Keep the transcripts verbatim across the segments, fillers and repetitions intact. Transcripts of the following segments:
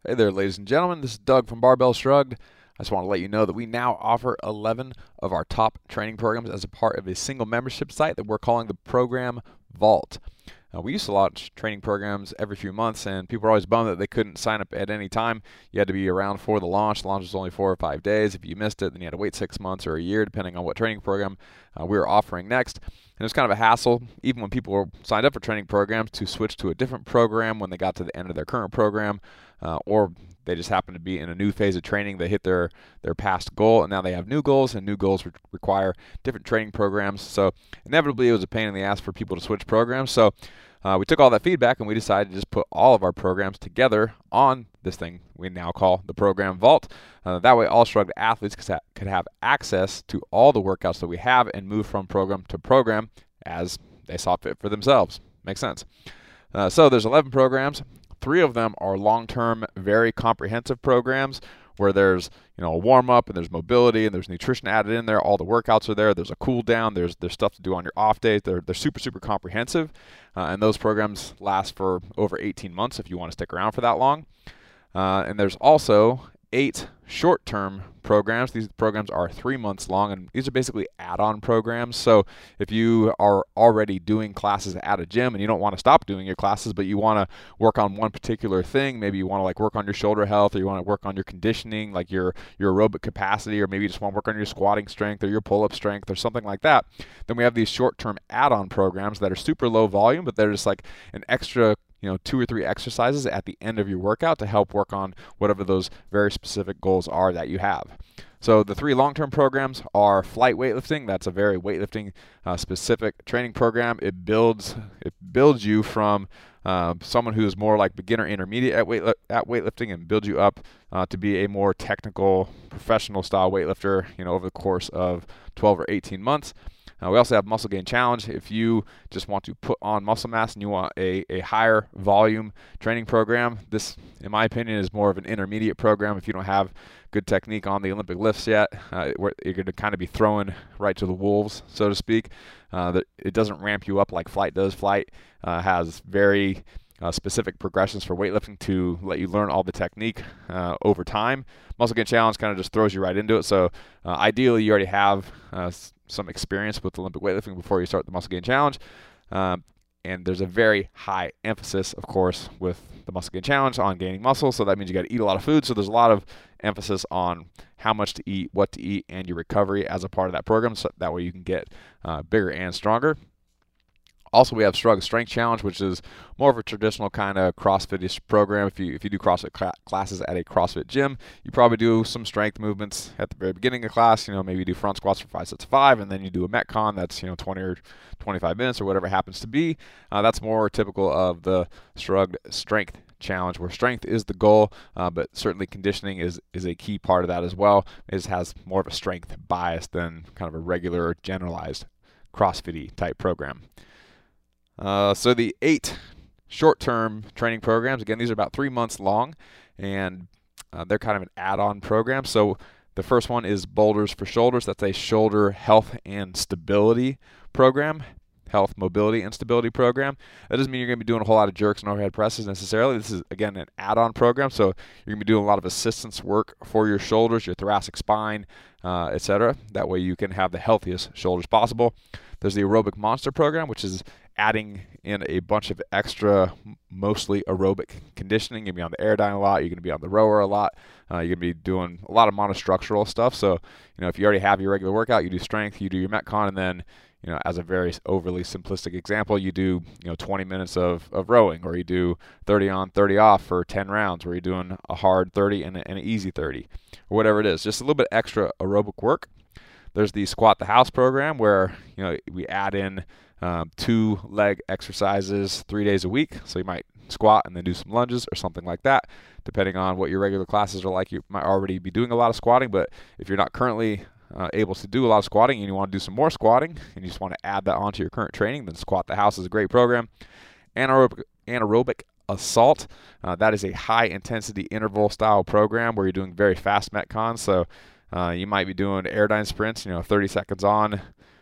Hey there, ladies and gentlemen. This is Doug from Barbell Shrugged. I just want to let you know that we now offer eleven of our top training programs as a part of a single membership site that we're calling the Program Vault. Uh, we used to launch training programs every few months, and people were always bummed that they couldn't sign up at any time. You had to be around for the launch. The launch was only four or five days. If you missed it, then you had to wait six months or a year, depending on what training program uh, we were offering next. And it was kind of a hassle, even when people were signed up for training programs, to switch to a different program when they got to the end of their current program, uh, or they just happened to be in a new phase of training. They hit their, their past goal, and now they have new goals, and new goals re- require different training programs. So inevitably, it was a pain in the ass for people to switch programs. So uh, we took all that feedback, and we decided to just put all of our programs together on this thing we now call the Program Vault. Uh, that way, all Shrugged athletes could have access to all the workouts that we have and move from program to program as they saw fit for themselves. Makes sense. Uh, so there's eleven programs. Three of them are long-term, very comprehensive programs where there's, you know, a warm-up and there's mobility and there's nutrition added in there. All the workouts are there. There's a cool down. There's there's stuff to do on your off days. They're they're super super comprehensive, uh, and those programs last for over eighteen months if you want to stick around for that long. Uh, and there's also eight short-term programs. These programs are three months long, and these are basically add-on programs. So if you are already doing classes at a gym and you don't want to stop doing your classes, but you want to work on one particular thing, maybe you want to like work on your shoulder health, or you want to work on your conditioning, like your, your aerobic capacity, or maybe you just want to work on your squatting strength or your pull-up strength or something like that, then we have these short-term add-on programs that are super low volume, but they're just like an extra you know, two or three exercises at the end of your workout to help work on whatever those very specific goals are that you have. So the three long-term programs are flight weightlifting. That's a very weightlifting uh, specific training program. It builds it builds you from uh, someone who is more like beginner intermediate at weight at weightlifting and builds you up uh, to be a more technical professional style weightlifter, you know, over the course of twelve or eighteen months. Uh, we also have Muscle Gain Challenge. If you just want to put on muscle mass and you want a, a higher volume training program, this, in my opinion, is more of an intermediate program. If you don't have good technique on the Olympic lifts yet, uh, you're going to kind of be thrown right to the wolves, so to speak. Uh, it doesn't ramp you up like Flight does. Flight uh, has very Uh, specific progressions for weightlifting to let you learn all the technique uh, over time. Muscle Gain Challenge kind of just throws you right into it. So uh, ideally, you already have uh, s- some experience with Olympic weightlifting before you start the Muscle Gain Challenge. Um, and there's a very high emphasis, of course, with the Muscle Gain Challenge on gaining muscle. So that means you got to eat a lot of food. So there's a lot of emphasis on how much to eat, what to eat, and your recovery as a part of that program. So that way you can get uh, bigger and stronger. Also, we have Shrugged Strength Challenge, which is more of a traditional kind of CrossFit-ish program. If you if you do CrossFit cl- classes at a CrossFit gym, you probably do some strength movements at the very beginning of class. You know, maybe you do front squats for five sets of five, and then you do a Metcon that's, you know, twenty or twenty-five minutes or whatever it happens to be. Uh, that's more typical of the Shrugged Strength Challenge, where strength is the goal, uh, but certainly conditioning is is a key part of that as well. It just has more of a strength bias than kind of a regular generalized CrossFit-y type program. Uh, so the eight short-term training programs, again, these are about three months long, and uh, they're kind of an add-on program. So the first one is Boulders for Shoulders. That's a shoulder health and stability program, health, mobility, and stability program. That doesn't mean you're going to be doing a whole lot of jerks and overhead presses necessarily. This is, again, an add-on program, so you're going to be doing a lot of assistance work for your shoulders, your thoracic spine, uh, et cetera. That way you can have the healthiest shoulders possible. There's the Aerobic Monster program, which is adding in a bunch of extra, mostly aerobic conditioning. You're going to be on the Airdyne a lot. You're going to be on the rower a lot. Uh, you're going to be doing a lot of monostructural stuff. So, you know, if you already have your regular workout, you do strength, you do your Metcon, and then, you know, as a very overly simplistic example, you do, you know, twenty minutes of, of rowing, or you do thirty on, thirty off for ten rounds, where you're doing a hard thirty and, a, and an easy thirty, or whatever it is. Just a little bit extra aerobic work. There's the Squat the House program, where, you know, we add in um, two leg exercises three days a week. So you might squat and then do some lunges or something like that. Depending on what your regular classes are like, you might already be doing a lot of squatting, but if you're not currently uh, able to do a lot of squatting and you want to do some more squatting and you just want to add that onto your current training, then Squat the House is a great program. Anaerobic, anaerobic Assault, uh, that is a high intensity interval style program where you're doing very fast Metcons. So uh, you might be doing Airdyne sprints, you know, thirty seconds on,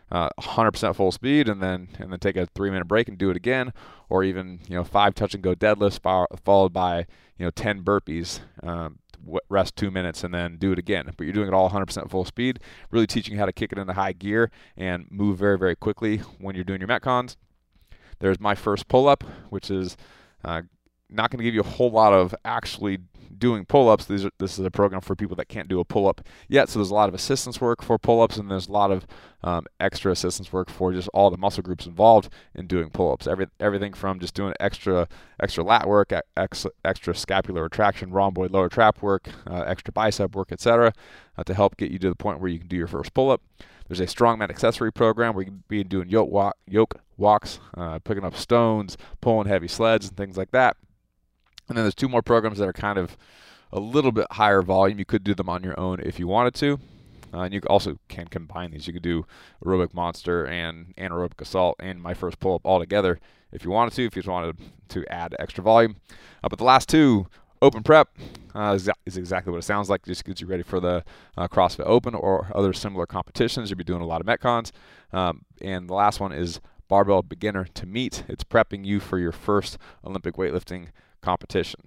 uh, one hundred percent full speed and then and then take a three minute break and do it again, or even you know five touch and go deadlifts followed by you know ten burpees. Um, rest two minutes and then do it again. But you're doing it all one hundred percent full speed, really teaching you how to kick it into high gear and move very, very quickly when you're doing your Metcons. There's my first pull-up, which is uh, not going to give you a whole lot of actually doing pull-ups. These are, this is a program for people that can't do a pull-up yet, so there's a lot of assistance work for pull-ups, and there's a lot of um, extra assistance work for just all the muscle groups involved in doing pull-ups. Every, everything from just doing extra extra lat work, ex, extra scapular retraction, rhomboid lower trap work, uh, extra bicep work, et cetera, uh, to help get you to the point where you can do your first pull-up. There's a strongman accessory program where you can be doing yoke, walk, yoke walks, uh, picking up stones, pulling heavy sleds, and things like that. And then there's two more programs that are kind of a little bit higher volume. You could do them on your own if you wanted to. Uh, and you also can combine these. You could do aerobic monster and anaerobic assault and my first pull-up all together if you wanted to, if you just wanted to add extra volume. Uh, but the last two, open prep, uh, is, is exactly what it sounds like. It just gets you ready for the uh, CrossFit Open or other similar competitions. You'll be doing a lot of Metcons. Um, and the last one is Barbell Beginner to Meet. It's prepping you for your first Olympic weightlifting competition.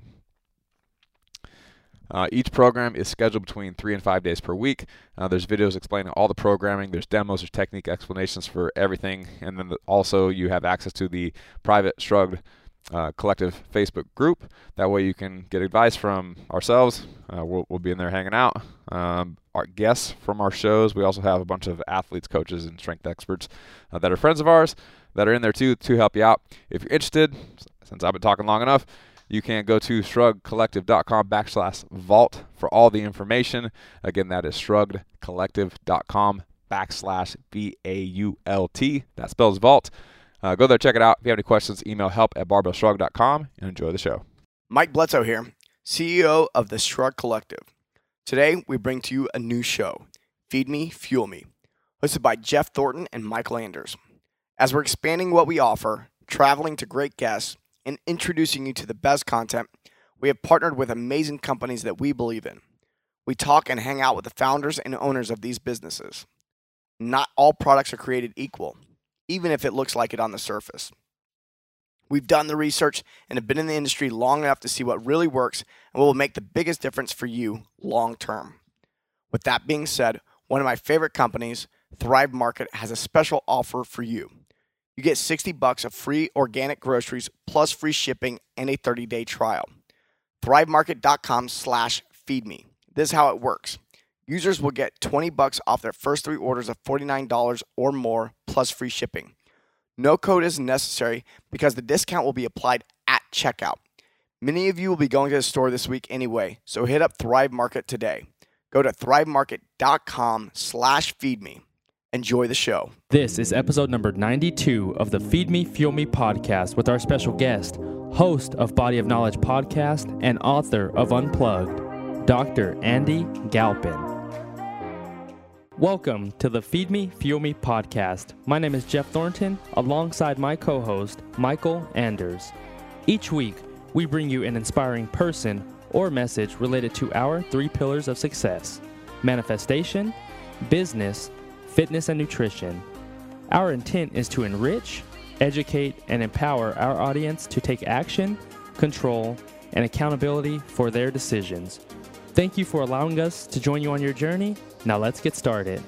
Uh, each program is scheduled between three and five days per week. Uh, there's videos explaining all the programming. There's demos, there's technique explanations for everything. And then the, also you have access to the private Shrugged uh, Collective Facebook group. That way you can get advice from ourselves. Uh, we'll, we'll be in there hanging out. Um, our guests from our shows. We also have a bunch of athletes, coaches, and strength experts uh, that are friends of ours that are in there too to help you out. If you're interested, since I've been talking long enough, you can go to shruggedcollective.com backslash vault for all the information. Again, that is shruggedcollective.com backslash V A U L T. That spells vault. Uh, go there, check it out. If you have any questions, email help at barbell shrug dot com and enjoy the show. Mike Bledsoe here, C E O of the Shrug Collective. Today, we bring to you a new show, Feed Me, Fuel Me, hosted by Jeff Thornton and Michael Anders. As we're expanding what we offer, traveling to great guests, and introducing you to the best content, we have partnered with amazing companies that we believe in. We talk and hang out with the founders and owners of these businesses. Not all products are created equal, even if it looks like it on the surface. We've done the research and have been in the industry long enough to see what really works and what will make the biggest difference for you long term. With that being said, one of my favorite companies, Thrive Market, has a special offer for you. You get sixty bucks of free organic groceries plus free shipping and a thirty-day trial. ThriveMarket.com slash feed me. This is how it works. Users will get twenty bucks off their first three orders of forty-nine dollars or more plus free shipping. No code is necessary because the discount will be applied at checkout. Many of you will be going to the store this week anyway, so hit up Thrive Market today. Go to ThriveMarket.com slash feed me. Enjoy the show. This is episode number ninety-two of the Feed Me, Fuel Me podcast with our special guest, host of Body of Knowledge podcast and author of Unplugged, Doctor Andy Galpin. Welcome to the Feed Me, Fuel Me podcast. My name is Jeff Thornton, alongside my co-host, Michael Anders. Each week, we bring you an inspiring person or message related to our three pillars of success: manifestation, business, fitness, and nutrition. Our intent is to enrich, educate, and empower our audience to take action, control, and accountability for their decisions. Thank you for allowing us to join you on your journey. Now let's get started.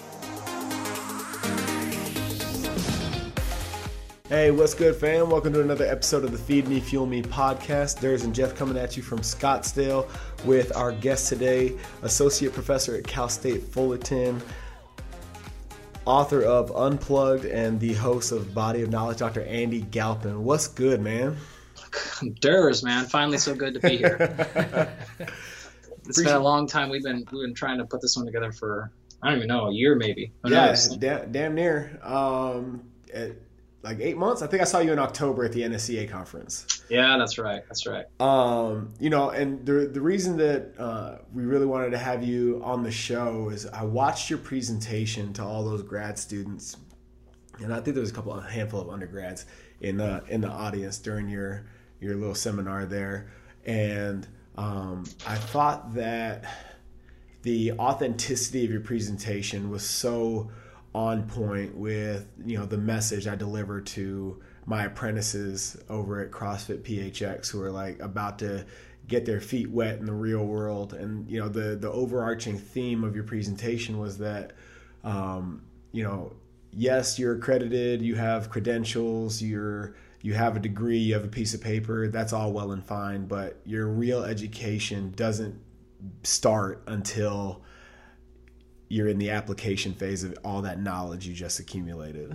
Hey, what's good, fam? Welcome to another episode of the Feed Me, Fuel Me podcast. Durs and Jeff coming at you from Scottsdale with our guest today, Associate Professor at Cal State Fullerton, author of Unplugged, and the host of Body of Knowledge, Doctor Andy Galpin. What's good, man? Durs, man. Finally so good to be here. It's been a long time. We've been we've been trying to put this one together for, I don't even know, a year maybe. Who yeah, knows? Damn, damn near. Um, at, like eight months. I think I saw you in October at the N S C A conference. Yeah, that's right. That's right. Um, you know, and the the reason that uh, we really wanted to have you on the show is I watched your presentation to all those grad students, and I think there was a couple, a handful of undergrads in the in the audience during your your little seminar there, and um, I thought that the authenticity of your presentation was so on point with, you know, the message I deliver to my apprentices over at CrossFit P H X who are like about to get their feet wet in the real world. And, you know, the, the overarching theme of your presentation was that, um, you know, yes, you're accredited, you have credentials, you're, you have a degree, you have a piece of paper, that's all well and fine, but your real education doesn't start until you're in the application phase of all that knowledge you just accumulated.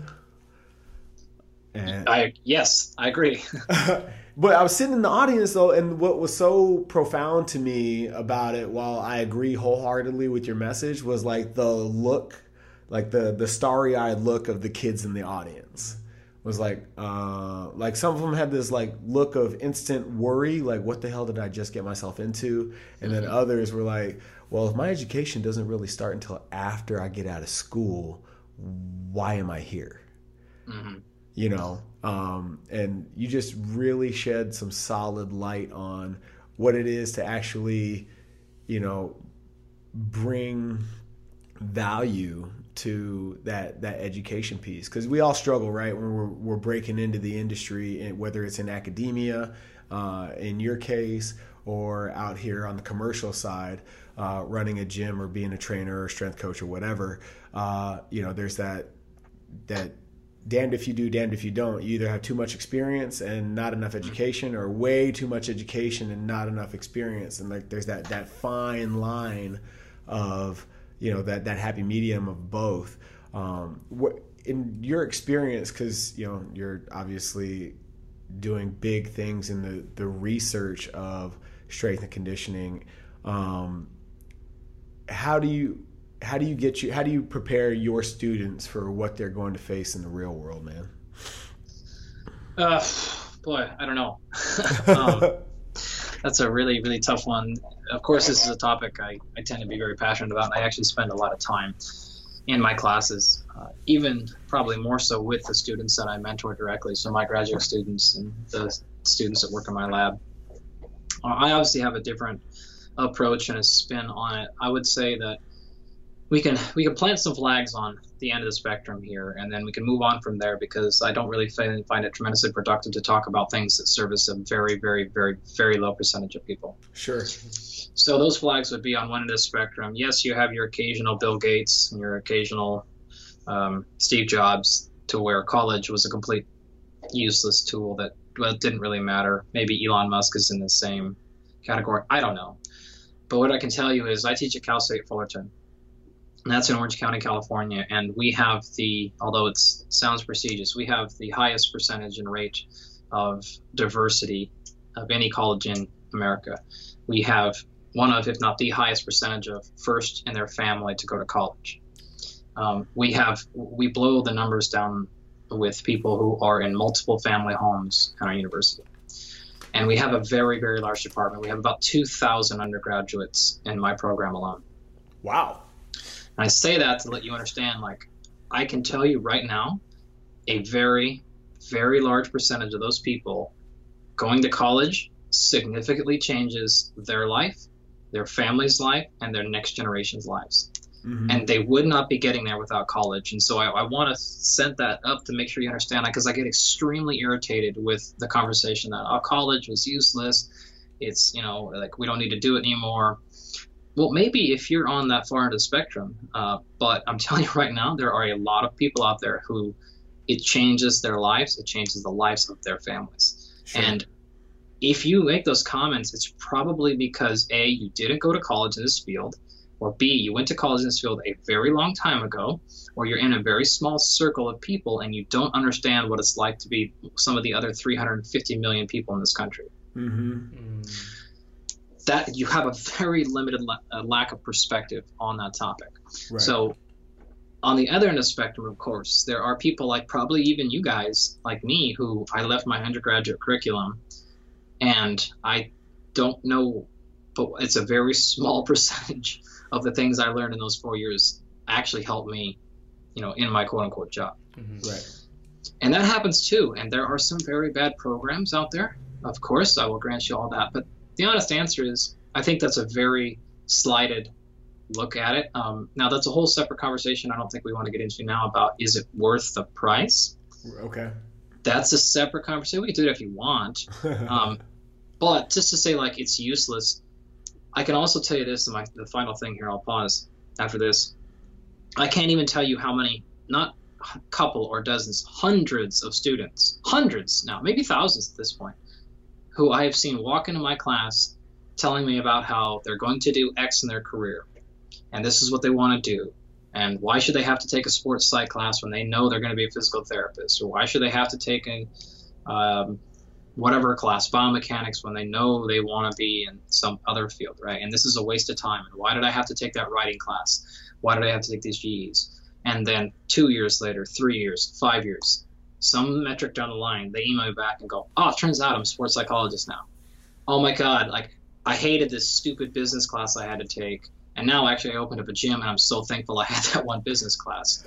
And I yes, I agree. but I was sitting in the audience though, and what was so profound to me about it, while I agree wholeheartedly with your message, was like the look, like the the starry-eyed look of the kids in the audience. Was like, uh, like some of them had this like look of instant worry, like what the hell did I just get myself into? And then others were like, well, if my education doesn't really start until after I get out of school, why am I here? Mm-hmm. You know, um, and you just really shed some solid light on what it is to actually, you know, bring value to that that education piece, because we all struggle, right, when we're, we're breaking into the industry, and whether it's in academia, uh, in your case, or out here on the commercial side, uh, running a gym or being a trainer or strength coach or whatever. Uh, you know, there's that that damned if you do, damned if you don't. You either have too much experience and not enough education, or way too much education and not enough experience. And like there's that that fine line of, you know, that, that happy medium of both. Um, what, in your experience, because, you know, you're obviously doing big things in the, the research of strength and conditioning, um, how do you how do you get you how do you prepare your students for what they're going to face in the real world, man? Uh, boy, I don't know. um, That's a really, really tough one. Of course, this is a topic I, I tend to be very passionate about. And I actually spend a lot of time in my classes, uh, even probably more so with the students that I mentor directly. So my graduate students and the students that work in my lab. Uh, I obviously have a different approach and a spin on it. I would say that we can we can plant some flags on the end of the spectrum here, and then we can move on from there, because I don't really find, find it tremendously productive to talk about things that service a very, very, very, very low percentage of people. Sure. So those flags would be on one end of the spectrum. Yes, you have your occasional Bill Gates and your occasional um, Steve Jobs, to where college was a complete useless tool that, well, it didn't really matter. Maybe Elon Musk is in the same category. I don't know. But what I can tell you is I teach at Cal State Fullerton. And that's in Orange County, California, and we have the, although it sounds prestigious, we have the highest percentage and rate of diversity of any college in America. We have one of, if not the highest percentage of first in their family to go to college. Um, we have, we blow the numbers down with people who are in multiple family homes at our university. And we have a very, very large department. We have about two thousand undergraduates in my program alone. Wow. And I say that to let you understand, like, I can tell you right now, a very, very large percentage of those people going to college significantly changes their life, their family's life, and their next generation's lives. Mm-hmm. And they would not be getting there without college. And so I, I want to set that up to make sure you understand, because I get extremely irritated with the conversation that, oh, college was useless. It's, you know, like, we don't need to do it anymore. Well, maybe if you're on that far end of the spectrum, uh, but I'm telling you right now, there are a lot of people out there who it changes their lives, it changes the lives of their families. Sure. And if you make those comments, it's probably because A, you didn't go to college in this field, or B, you went to college in this field a very long time ago, or you're in a very small circle of people and you don't understand what it's like to be some of the other three hundred fifty million people in this country. Mm-hmm. Mm. That you have a very limited la- uh, lack of perspective on that topic. Right. So on the other end of the spectrum, of course, there are people like probably even you guys, like me, who I left my undergraduate curriculum and I don't know, but it's a very small percentage of the things I learned in those four years actually helped me, you know, in my quote unquote job. Mm-hmm. Right. And that happens too. And there are some very bad programs out there. Of course, I will grant you all that. But the honest answer is, I think that's a very slighted look at it. Um, now, that's a whole separate conversation I don't think we want to get into now about is it worth the price? Okay. That's a separate conversation. We can do it if you want. Um, but just to say, like, it's useless, I can also tell you this, and my, the final thing here, I'll pause after this. I can't even tell you how many, not a couple or dozens, hundreds of students, hundreds now, maybe thousands at this point, who I have seen walk into my class telling me about how they're going to do X in their career, and this is what they want to do, and why should they have to take a sports psych class when they know they're going to be a physical therapist, or why should they have to take a um, whatever class, biomechanics, when they know they want to be in some other field, right? And this is a waste of time, and why did I have to take that writing class? Why did I have to take these G Es? And then two years later, three years, five years, some metric down the line, they email me back and go, oh, it turns out I'm a sports psychologist now. Oh my God, like, I hated this stupid business class I had to take, and now actually I opened up a gym, and I'm so thankful I had that one business class,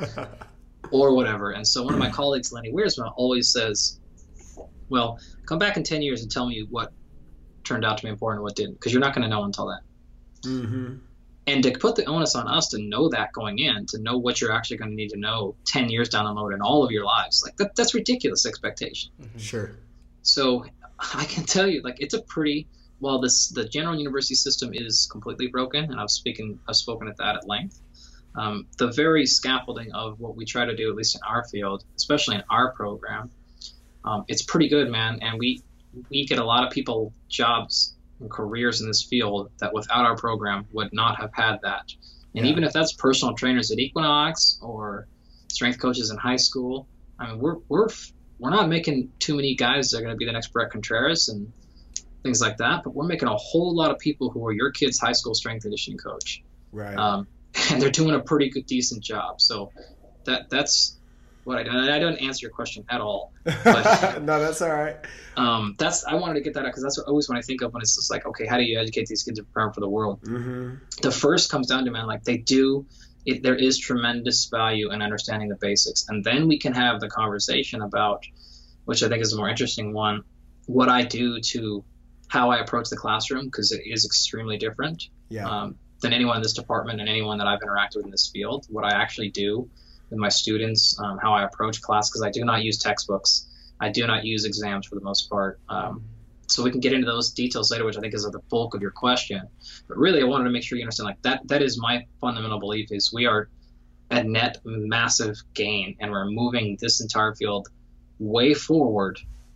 or whatever. And so one of my colleagues, Lenny Weersma, always says, well, come back in ten years and tell me what turned out to be important and what didn't, because you're not going to know until then. Mm-hmm. And to put the onus on us to know that going in, to know what you're actually going to need to know ten years down the road in all of your lives, like that, that's ridiculous expectation. Mm-hmm. Sure. So I can tell you, like, it's a pretty, while this the general university system is completely broken, and I've spoken I've spoken at that at length. Um, the very scaffolding of what we try to do, at least in our field, especially in our program, um, it's pretty good, man. And we we get a lot of people jobs and careers in this field that without our program would not have had that. And Yeah. even if that's personal trainers at Equinox or strength coaches in high school, I mean, we're we're we're not making too many guys that are going to be the next Brett Contreras and things like that, but we're making a whole lot of people who are your kid's high school strength conditioning coach. Right. Um, and they're doing a pretty good, decent job. So that that's what I do. And I don't answer your question at all. But No, that's all right. um, that's I wanted to get that out because that's what, always when I think of when it's just like, okay, how do you educate these kids to prepare for the world? Mm-hmm. The first comes down to, man, like they do, it, there is tremendous value in understanding the basics. And then we can have the conversation about, which I think is the more interesting one, what I do to how I approach the classroom, because it is extremely different Yeah. um, than anyone in this department and anyone that I've interacted with in this field. What I actually do with my students, um, how I approach class, because I do not use textbooks. I do not use exams for the most part. Um, so we can get into those details later, which I think is the bulk of your question. But really, I wanted to make sure you understand, like that, that is my fundamental belief is we are at net massive gain, and we're moving this entire field way forward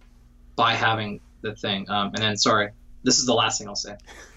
by having the thing. Um, and then, sorry, this is the last thing I'll say.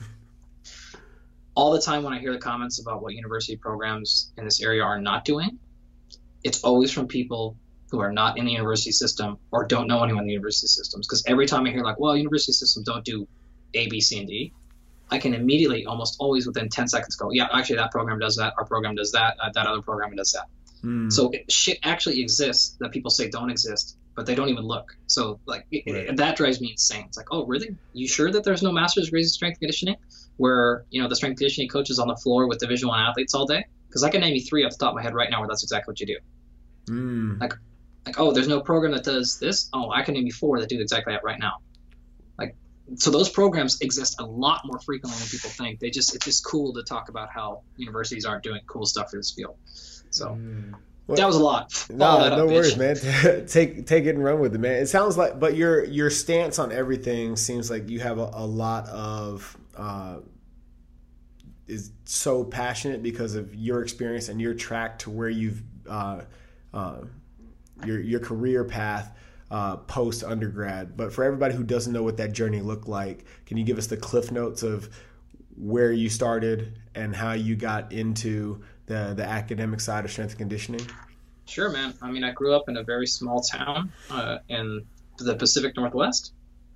All the time when I hear the comments about what university programs in this area are not doing, it's always from people who are not in the university system or don't know anyone in the university systems. Because every time I hear like, well, university systems don't do A, B, C, and D, I can immediately, almost always within ten seconds go, yeah, actually that program does that, our program does that, uh, that other program does that. Mm. So it, shit actually exists that people say don't exist, but they don't even look. So like it, Right. it, that drives me insane. It's like, oh, really? You sure that there's no master's degrees in strength conditioning where, you know, the strength conditioning coach is on the floor with Division One athletes all day? Because I can name you three off the top of my head right now where that's exactly what you do. Mm. Like, like, oh, there's no program that does this. Oh, I can name you four that do exactly that right now. Like, so those programs exist a lot more frequently than people think. They just, it's just cool to talk about how universities aren't doing cool stuff for this field. So Mm. that was a lot. No, Follow that up, no worries, bitch. man. take take it and run with it, man. It sounds like, but your your stance on everything seems like you have a, a lot of uh, is so passionate because of your experience and your track to where you've uh, uh, your your career path uh, post undergrad. But for everybody who doesn't know what that journey looked like, can you give us the cliff notes of where you started and how you got into the the academic side of strength and conditioning? Sure, man. I mean, I grew up in a very small town uh, in the Pacific Northwest.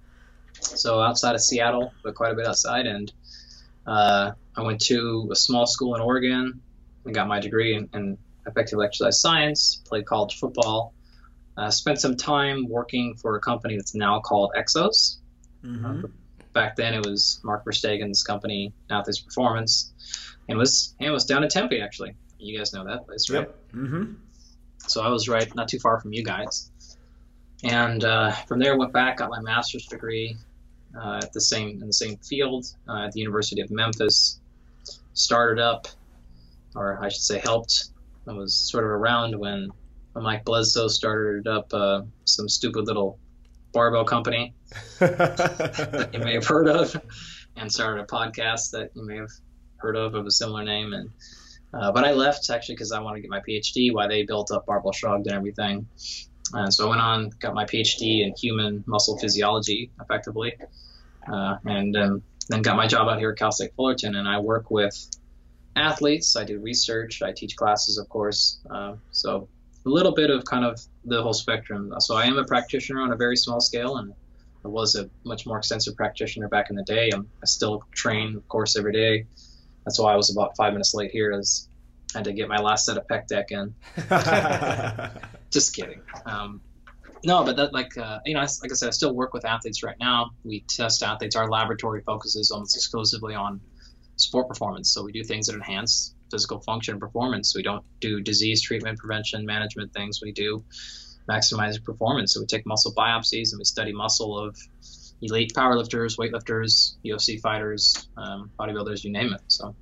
So outside of Seattle, but quite a bit outside. And uh, I went to a small school in Oregon and got my degree in, in effective exercise science, played college football, uh, spent some time working for a company that's now called Exos. Mm-hmm. Uh, back then it was Mark Verstegen's company, Athletes Performance. And it was, and it was down in Tempe, actually. You guys know that place, right? Yep. Mm-hmm. So I was right, not too far from you guys. And uh, from there, went back, got my master's degree uh, at the same in the same field uh, at the University of Memphis. Started up or I should say helped. I was sort of around when, when Mike Bledsoe started up uh, some stupid little barbell company that you may have heard of, and started a podcast that you may have heard of of a similar name. And uh, but I left actually because I wanted to get my PhD while they built up Barbell Shrugged and everything. And so I went on, got my PhD in human muscle physiology, effectively, uh, and um, then got my job out here at Cal State Fullerton. And I work with athletes. I do research. I teach classes, of course. Uh, so a little bit of kind of the whole spectrum. So I am a practitioner on a very small scale, and I was a much more extensive practitioner back in the day. I'm, I still train, of course, every day. That's why I was about five minutes late here, as I had to get my last set of pec deck in. Just kidding. Um, no, but that, like, uh, you know, like I said, I still work with athletes right now. We test athletes. Our laboratory focuses almost exclusively on sport performance. So we do things that enhance physical function and performance. We don't do disease treatment, prevention, management things. We do maximizing performance. So we take muscle biopsies and we study muscle of elite powerlifters, weightlifters, U F C fighters, um, bodybuilders, you name it. So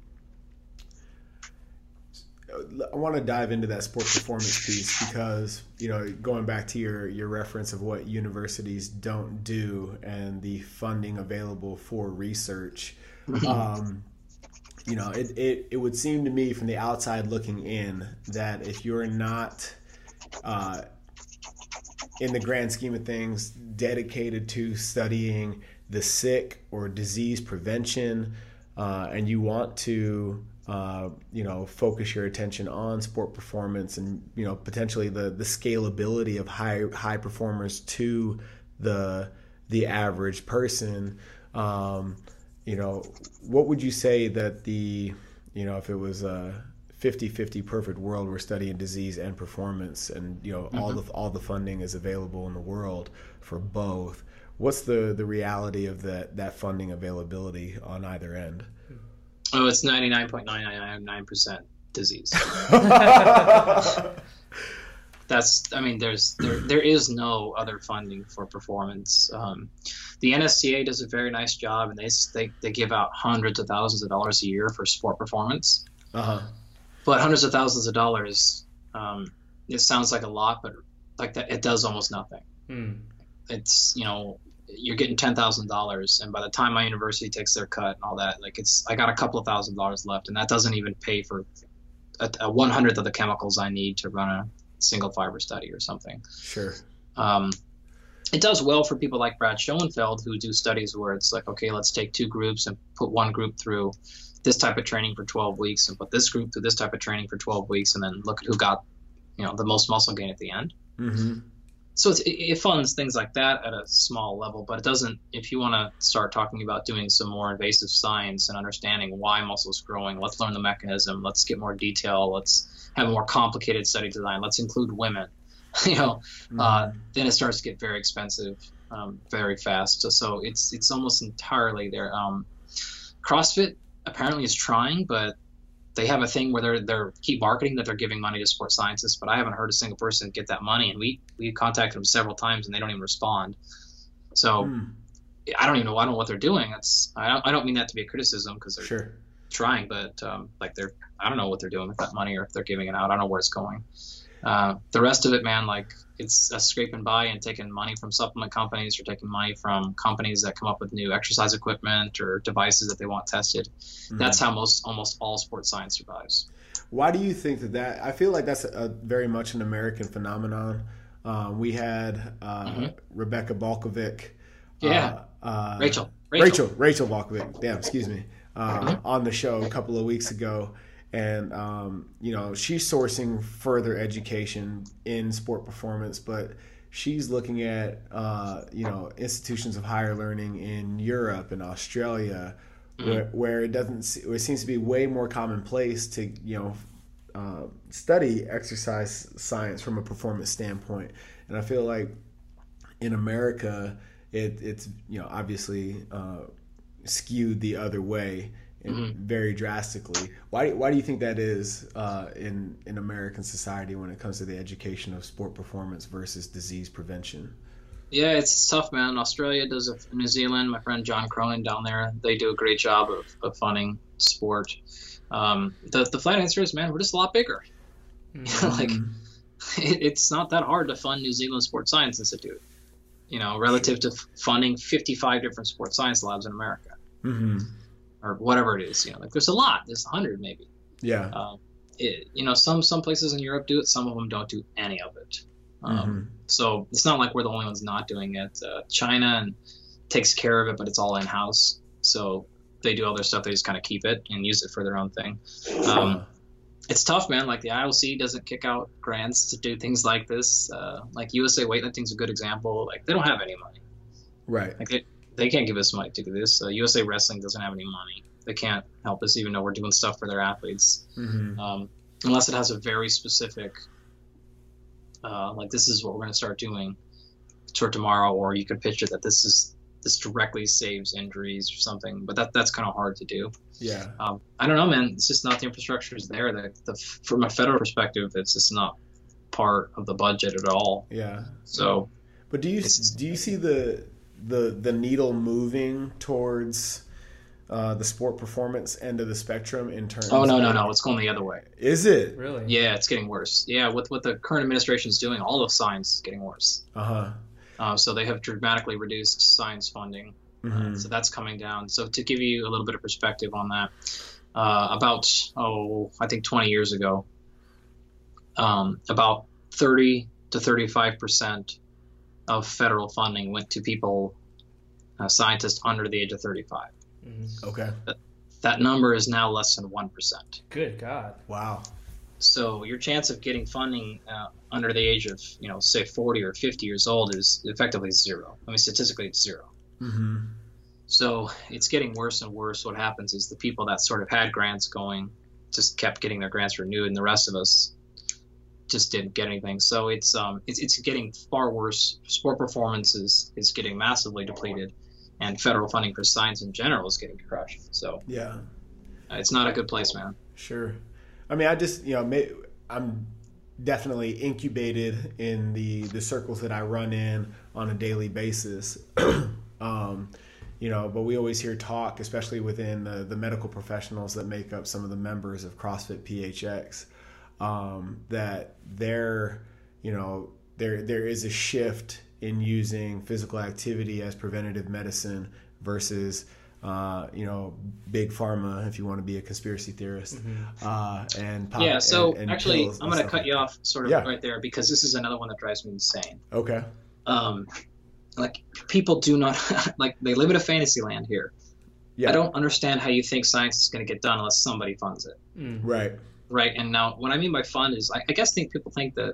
I want to dive into that sport performance piece because, you know, going back to your, your reference of what universities don't do and the funding available for research, um, you know, it, it, it would seem to me from the outside looking in that if you're not, uh, in the grand scheme of things, dedicated to studying the sick or disease prevention, uh, and you want to, uh, you know, focus your attention on sport performance and, you know, potentially the, the scalability of high high performers to the the average person, um, you know, what would you say that the, you know, if it was a fifty-fifty perfect world, we're studying disease and performance, and, you know, mm-hmm. all the all the funding is available in the world for both. What's the, the reality of that, that funding availability on either end? Oh, it's ninety-nine point nine nine nine percent disease. That's, I mean, there's there there is no other funding for performance. Um, the N S C A does a very nice job, and they they they give out hundreds of thousands of dollars a year for sport performance. Uh-huh. But hundreds of thousands of dollars, um, it sounds like a lot, but like that, it does almost nothing. Hmm. It's, you know, you're getting ten thousand dollars, and by the time my university takes their cut and all that, like it's, I got a couple of thousand dollars left, and that doesn't even pay for a, a one hundredth of the chemicals I need to run a single fiber study or something. Sure. Um, it does well for people like Brad Schoenfeld, who do studies where it's like, okay, let's take two groups and put one group through this type of training for twelve weeks and put this group through this type of training for twelve weeks, and then look at who got, you know, the most muscle gain at the end. Mm-hmm. So it's, it, it funds things like that at a small level, but it doesn't, if you want to start talking about doing some more invasive science and understanding why muscle's growing, let's learn the mechanism, let's get more detail, let's have a more complicated study design, let's include women, you know, mm-hmm. uh, then it starts to get very expensive um, very fast. So, so it's it's almost entirely there. Um, CrossFit apparently is trying, but they have a thing where they're they're keep marketing that they're giving money to sports scientists, but I haven't heard a single person get that money, and we we contacted them several times and they don't even respond. So mm. I don't even know I don't know what they're doing. That's I don't I don't mean that to be a criticism because they're sure. trying, but um, like they're I don't know what they're doing with that money or if they're giving it out. I don't know where it's going. Uh, the rest of it, man, like it's a scraping by and taking money from supplement companies or taking money from companies that come up with new exercise equipment or devices that they want tested. Mm-hmm. That's how most almost all sports science survives. Why do you think that that? I feel like that's a, a very much an American phenomenon. Um, we had uh, mm-hmm. Rebecca Balkovic. Yeah. Uh, uh, Rachel. Rachel. Rachel. Rachel Balkovic. Damn, excuse me. Uh, mm-hmm. On the show a couple of weeks ago. And, um, you know, she's sourcing further education in sport performance, but she's looking at, uh, you know, institutions of higher learning in Europe and Australia, mm-hmm. where, where it doesn't, it seems to be way more commonplace to, you know, uh, study exercise science from a performance standpoint. And I feel like in America, it, it's, you know, obviously uh, skewed the other way. Mm-hmm. Very drastically. Why why do you think that is uh, in in American society when it comes to the education of sport performance versus disease prevention? Yeah, it's tough, man. Australia does it. New Zealand, my friend John Cronin down there, they do a great job of, of funding sport. Um, the the flat answer is, man, we're just a lot bigger. Mm-hmm. Like it, it's not that hard to fund New Zealand Sports Science Institute, you know, relative to f- funding fifty-five different sports science labs in America, Mm-hmm. or whatever it is. You know, like there's a lot. There's a hundred maybe. Yeah. Um, it, you know, some some places in Europe do it. Some of them don't do any of it. Um, Mm-hmm. So it's not like we're the only ones not doing it. Uh, China and takes care of it, but it's all in house. So they do all their stuff. They just kind of keep it and use it for their own thing. Um, it's tough, man. Like the I O C doesn't kick out grants to do things like this. Uh, like U S A Weightlifting's a good example. Like they don't have any money. Right. Like they, they can't give us money to do this. Uh, U S A Wrestling doesn't have any money. They can't help us, even though we're doing stuff for their athletes, Mm-hmm. um, unless it has a very specific, uh, like this is what we're going to start doing for tomorrow, or you could picture that this is this directly saves injuries or something. But that that's kind of hard to do. Yeah. Um, I don't know, man. It's just not the infrastructure is there. The, the from a federal perspective, it's just not part of the budget at all. Yeah. So, But do you It's- do you see the the the needle moving towards uh, the sport performance end of the spectrum in terms? oh no, no, of- no, it's going the other way. Is it? Really? Yeah, it's getting worse. Yeah, with what the current administration is doing, all of science is getting worse. Uh huh. Uh, so they have dramatically reduced science funding. Mm-hmm. So that's coming down. So to give you a little bit of perspective on that, uh, about, oh, I think twenty years ago, um, about thirty to thirty-five percent of federal funding went to people, uh, scientists under the age of thirty-five. Mhm. Okay. That number is now less than one percent. Good God. Wow. So your chance of getting funding uh, under the age of, you know, say forty or fifty years old is effectively zero. I mean, statistically, it's zero. Mm-hmm. So it's getting worse and worse. What happens is the people that sort of had grants going just kept getting their grants renewed, and the rest of us just didn't get anything. So it's um it's, it's getting far worse. Sport performance is, is getting massively depleted, and federal funding for science in general is getting crushed. So Yeah. uh, it's not a good place, man. Sure. I mean, I just, you know, may, I'm definitely incubated in the, the circles that I run in on a daily basis. um, you know, but we always hear talk, especially within the, the medical professionals that make up some of the members of CrossFit P H X, um, that there, you know, there there is a shift in using physical activity as preventative medicine versus uh, you know, big pharma, if you want to be a conspiracy theorist. Mm-hmm. Uh, and pop, Yeah. So and, and actually, pills I'm and going to stuff cut like you that. off sort of Yeah. right there, because this is another one that drives me insane. Okay. Um, like people do not like they live in a fantasy land here. Yeah. I don't understand how you think science is going to get done unless somebody funds it. Mm. Right. Right. And now what I mean by fund is I, I guess think people think that,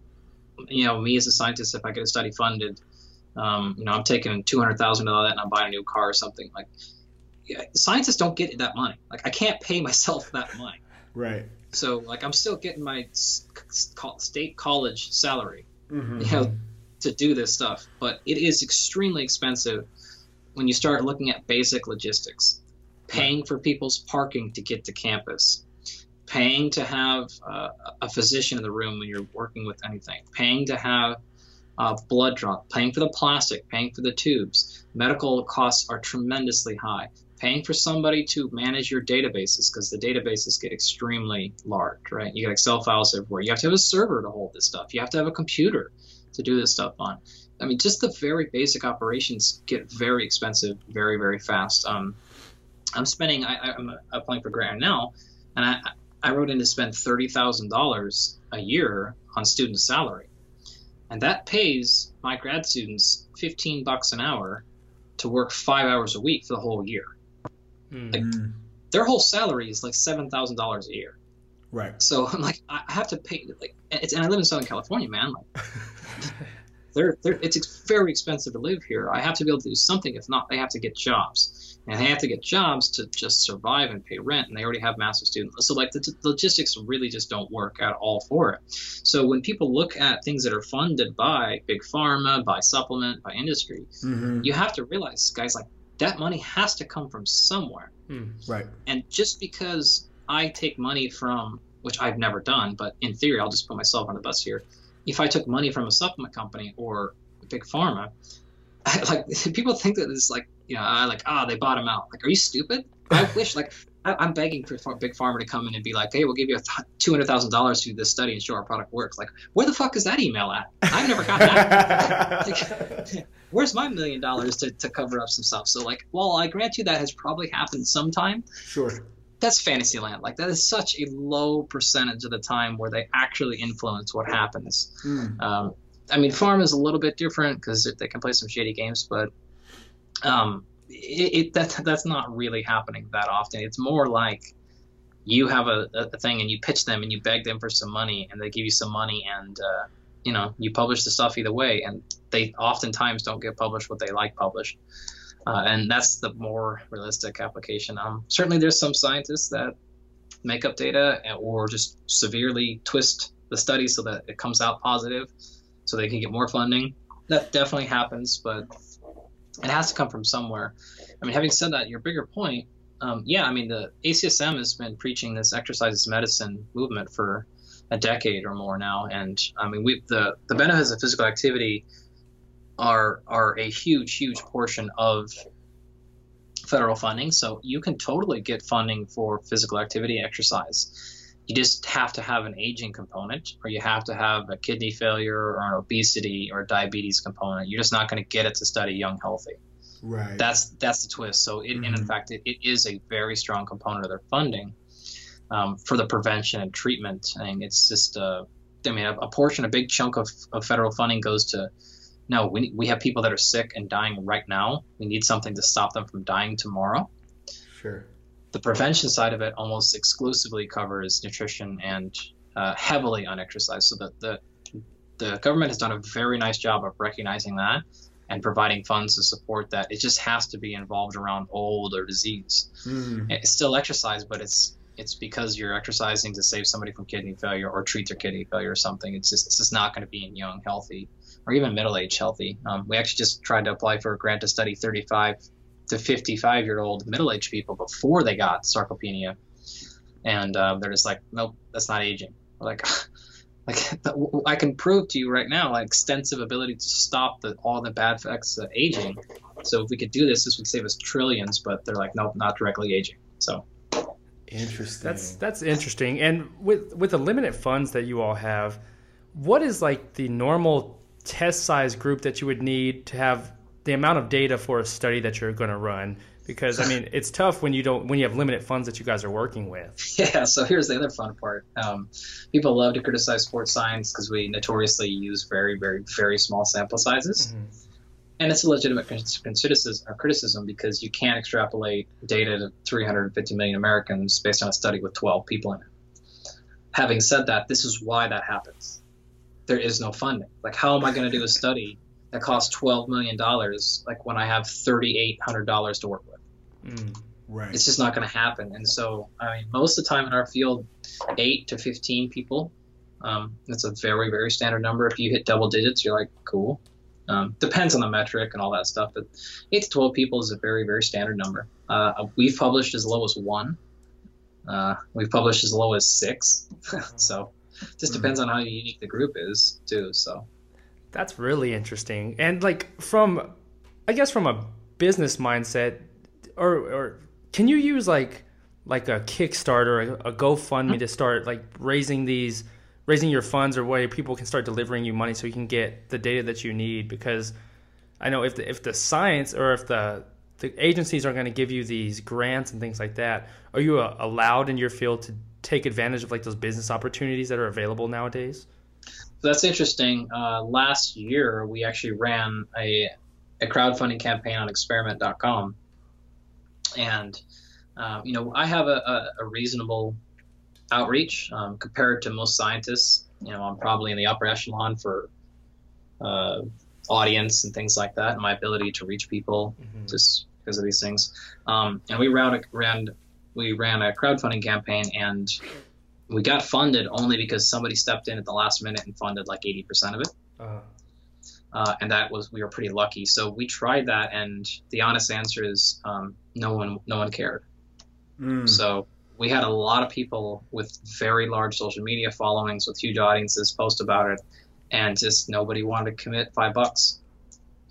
you know, me as a scientist, if I get a study funded, um, you know, I'm taking two hundred thousand dollars of that and I'm buying a new car or something. Like, yeah, scientists don't get that money. Like, I can't pay myself that money. Right. So, like, I'm still getting my s- co- state college salary, Mm-hmm. you know, to do this stuff. But it is extremely expensive when you start looking at basic logistics. Paying for people's parking to get to campus, paying to have uh, a physician in the room when you're working with anything, paying to have uh, blood drawn, paying for the plastic, paying for the tubes. Medical costs are tremendously high. Paying for somebody to manage your databases, because the databases get extremely large, right? You got Excel files everywhere. You have to have a server to hold this stuff. You have to have a computer to do this stuff on. I mean, just the very basic operations get very expensive very, very fast. Um, I'm spending, I, I'm applying for grant now, and I, I wrote in to spend thirty thousand dollars a year on student salary. And that pays my grad students fifteen bucks an hour to work five hours a week for the whole year. Mm. Mm. Their whole salary is like seven thousand dollars a year. Right. So I'm like, I have to pay, like, and it's, and I live in Southern California, man. Like, they're, they're, it's ex- very expensive to live here. I have to be able to do something. If not, they have to get jobs. And they have to get jobs to just survive and pay rent. And they already have massive student. So, like, the t- logistics really just don't work at all for it. So when people look at things that are funded by big pharma, by supplement, by industry, Mm-hmm. you have to realize, guys, like, that money has to come from somewhere. Mm. Right. And just because I take money from, which I've never done, but in theory, I'll just put myself on the bus here. If I took money from a supplement company or big pharma, I, like, people think that it's like, you know, I like, ah, oh, they bought them out. Like, are you stupid? I wish, like, I, I'm begging for Big Pharma to come in and be like, hey, we'll give you two hundred thousand dollars to do this study and show our product works. Like, where the fuck is that email at? I've never got that. Like, where's my million dollars to, to cover up some stuff? So, like, while I grant you that has probably happened sometime, Sure. that's fantasy land. Like, that is such a low percentage of the time where they actually influence what happens. Mm. Um, I mean, pharma is a little bit different because they can play some shady games, but um, it, it that that's not really happening that often. It's more like you have a, a thing and you pitch them and you beg them for some money and they give you some money and uh, you know, you publish the stuff either way, and they oftentimes don't get published what they like published. Uh, and that's the more realistic application. Um, certainly there's some scientists that make up data or just severely twist the study so that it comes out positive so they can get more funding. That definitely happens, but it has to come from somewhere. I mean, having said that, your bigger point, um, yeah, I mean, the A C S M has been preaching this exercise as medicine movement for a decade or more now. And I mean, we the, the benefits of physical activity are are a huge, huge portion of federal funding. So you can totally get funding for physical activity exercise. You just have to have an aging component, or you have to have a kidney failure or an obesity or a diabetes component. You're just not going to get it to study young healthy. Right. That's that's the twist. So, it, mm-hmm. and in fact, it, it is a very strong component of their funding um, for the prevention and treatment. And it's just, uh, I mean, a, a portion, a big chunk of, of federal funding goes to, no, we we have people that are sick and dying right now. We need something to stop them from dying tomorrow. Sure. The prevention side of it almost exclusively covers nutrition and uh, heavily on exercise. So the, the the government has done a very nice job of recognizing that and providing funds to support that. It just has to be involved around old or disease. Mm. It's still exercise, but it's it's because you're exercising to save somebody from kidney failure or treat their kidney failure or something. It's just it's just not going to be in young, healthy, or even middle-aged healthy. Um, we actually just tried to apply for a grant to study thirty-five to fifty-five year old middle-aged people before they got sarcopenia, and uh, they're just like, nope, that's not aging. We're like, like I can prove to you right now, like extensive ability to stop the all the bad effects of aging. So if we could do this, this would save us trillions. But they're like, nope, not directly aging. So interesting. That's that's interesting. And with with the limited funds that you all have, what is like the normal test size group that you would need to have the amount of data for a study that you're going to run? Because I mean, it's tough when you don't when you have limited funds that you guys are working with. Yeah. So here's the other fun part. Um, people love to criticize sports science because we notoriously use very, very, very small sample sizes, mm-hmm. and it's a legitimate criticism or criticism because you can't extrapolate data to three hundred fifty million Americans based on a study with twelve people in it. Having said that, this is why that happens. There is no funding. Like, how am I going to do a study that costs twelve million dollars, like when I have three thousand eight hundred dollars to work with? Mm, right. It's just not going to happen. And so, I mean, most of the time in our field, eight to fifteen people, um, that's a very, very standard number. If you hit double digits, you're like, cool. Um, depends on the metric and all that stuff, but eight to twelve people is a very, very standard number. Uh, we've published as low as one. Uh, we've published as low as six. So it just depends on how unique the group is too. So that's really interesting. And like from, I guess from a business mindset, or or can you use like like a Kickstarter, a, a GoFundMe mm-hmm. to start like raising these, raising your funds, or where people can start delivering you money so you can get the data that you need? Because I know if the, if the science or if the the agencies are going to give you these grants and things like that, are you uh, allowed in your field to take advantage of like those business opportunities that are available nowadays? So that's interesting. Uh, last year, we actually ran a, a crowdfunding campaign on experiment dot com. And, uh, you know, I have a, a, a reasonable outreach um, compared to most scientists. You know, I'm probably in the upper echelon for uh, audience and things like that, and my ability to reach people mm-hmm. just because of these things. Um, and we ran, a, ran, we ran a crowdfunding campaign, and we got funded only because somebody stepped in at the last minute and funded like eighty percent of it. Uh-huh. Uh, and that was, we were pretty lucky. So we tried that, and the honest answer is um, no one, no one cared. Mm. So we had a lot of people with very large social media followings with huge audiences post about it, and just nobody wanted to commit five bucks.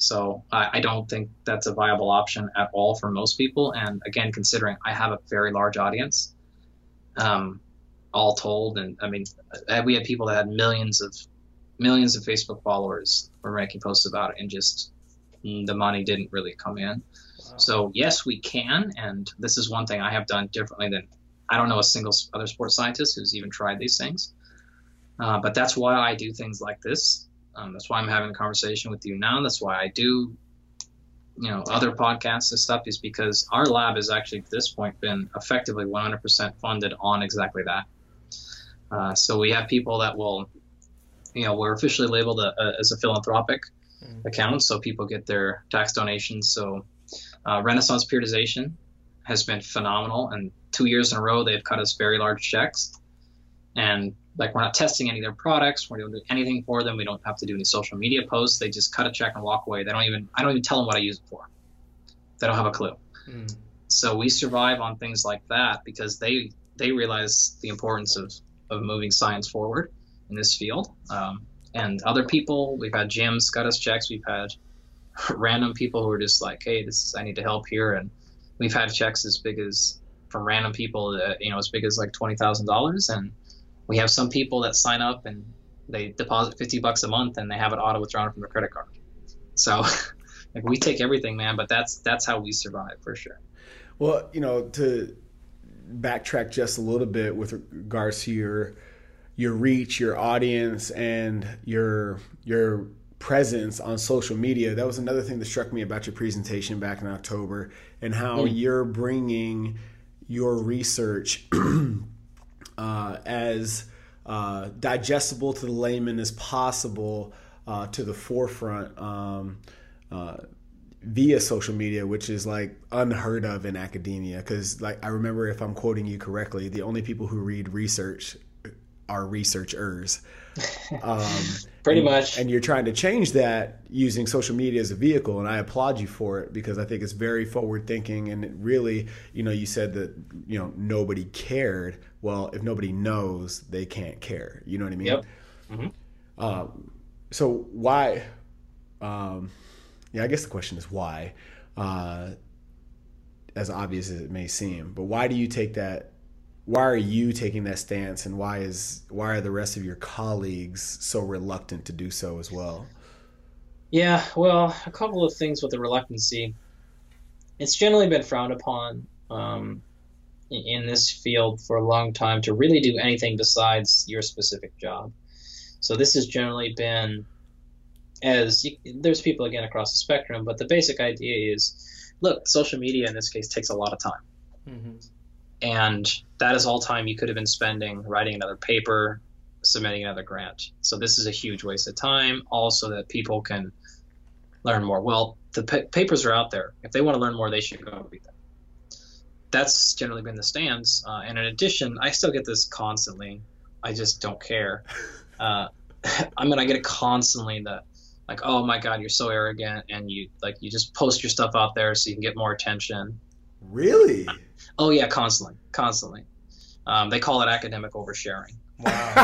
So I, I don't think that's a viable option at all for most people. And again, considering I have a very large audience, um, all told, and I mean, we had people that had millions of millions of Facebook followers were making posts about it, and just the money didn't really come in. Wow. So yes, we can, and this is one thing I have done differently than I don't know a single other sports scientist who's even tried these things. Uh, but that's why I do things like this. Um, that's why I'm having a conversation with you now. That's why I do, you know, other podcasts and stuff, is because our lab has actually at this point been effectively one hundred percent funded on exactly that. Uh, so we have people that will, you know, we're officially labeled a, a, as a philanthropic mm. account, so people get their tax donations. So uh, Renaissance Periodization has been phenomenal, and two years in a row they've cut us very large checks. And like, we're not testing any of their products, we don't do anything for them, we don't have to do any social media posts. They just cut a check and walk away. They don't even I don't even tell them what I use it for. They don't have a clue. Mm. So we survive on things like that because they they realize the importance of of moving science forward in this field. Um, and other people, we've had gyms cut us checks, we've had random people who are just like, hey, this is I need to help here, and we've had checks as big as from random people that, you know, as big as like twenty thousand dollars. And we have some people that sign up and they deposit fifty bucks a month and they have it auto withdrawn from their credit card. So like, we take everything, man, but that's that's how we survive for sure. Well, you know, to backtrack just a little bit with regards to your your reach, your audience, and your your presence on social media, that was another thing that struck me about your presentation back in October, and how mm. you're bringing your research uh, as uh, digestible to the layman as possible uh, to the forefront um, uh, via social media, which is like unheard of in academia. Because like, I remember, if I'm quoting you correctly, the only people who read research are researchers. Um, Pretty and, much. And you're trying to change that using social media as a vehicle, and I applaud you for it, because I think it's very forward thinking. And it really, you know, you said that, you know, nobody cared. Well, if nobody knows, they can't care. You know what I mean? Yep. Mm-hmm. Uh, so why? Um, yeah, I guess the question is why. Uh, as obvious as it may seem, but why do you take that? Why are you taking that stance, and why is why are the rest of your colleagues so reluctant to do so as well? Yeah, well, a couple of things with the reluctancy. It's generally been frowned upon um, in this field for a long time to really do anything besides your specific job. So this has generally been, as you, there's people again across the spectrum, but the basic idea is, look, social media in this case takes a lot of time. Mm-hmm. And that is all time you could have been spending writing another paper, submitting another grant. So this is a huge waste of time, also that people can learn more. Well, the pa- papers are out there. If they want to learn more, they should go read them. That's generally been the stance. Uh, and in addition, I still get this constantly. I just don't care. Uh, I mean, I get it constantly that, like, oh my God, you're so arrogant, and you like you just post your stuff out there so you can get more attention. Really? Oh yeah, constantly, constantly. Um, they call it academic oversharing. Wow.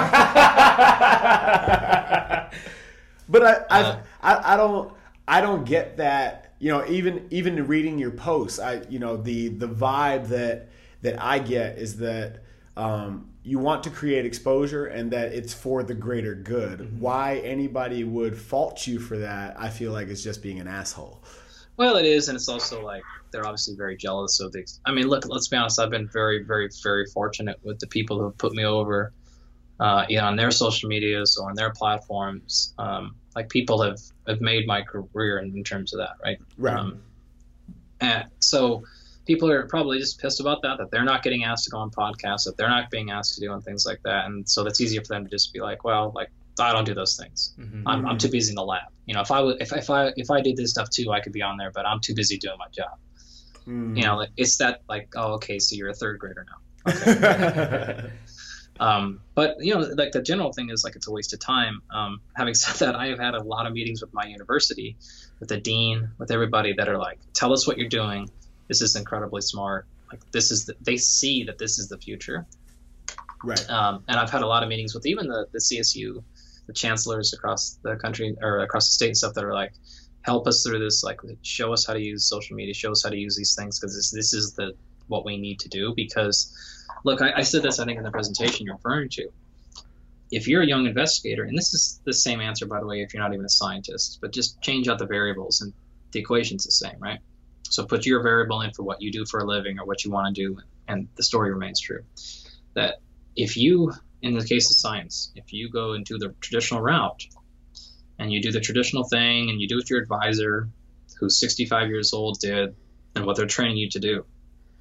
But I, uh, I, I don't, I don't get that. You know, even even reading your posts, I, you know, the the vibe that that I get is that um, you want to create exposure and that it's for the greater good. Mm-hmm. Why anybody would fault you for that, I feel like, is just being an asshole. Well, it is, and it's also like they're obviously very jealous of the. I mean, look, let's be honest. I've been very, very, very fortunate with the people who have put me over, uh, you know, on their social medias or on their platforms. Um, like, people have, have made my career in, in terms of that, right? Right. Um, and so people are probably just pissed about that, that they're not getting asked to go on podcasts, that they're not being asked to do and things like that, and so that's easier for them to just be like, well, like, I don't do those things. Mm-hmm. I'm, I'm too busy in the lab. You know, if I would, if if I if I did this stuff too, I could be on there, but I'm too busy doing my job. Mm-hmm. You know, like, it's that like, oh, okay, so you're a third grader now. Okay. um, but you know, like, the general thing is like, it's a waste of time. Um, having said that, I have had a lot of meetings with my university, with the dean, with everybody that are like, tell us what you're doing. This is incredibly smart. Like, this is the, they see that this is the future. Right. Um, and I've had a lot of meetings with even the the C S U. The chancellors across the country or across the state and stuff that are like, help us through this, like show us how to use social media, show us how to use these things, because this, this is the what we need to do. Because look, I, I said this, I think, in the presentation you're referring to. If you're a young investigator, and this is the same answer, by the way, if you're not even a scientist, but just change out the variables and the equation's the same, right? So put your variable in for what you do for a living or what you want to do, and the story remains true. That if you, in the case of science, if you go into the traditional route and you do the traditional thing and you do what your advisor, who's sixty-five years old, did and what they're training you to do,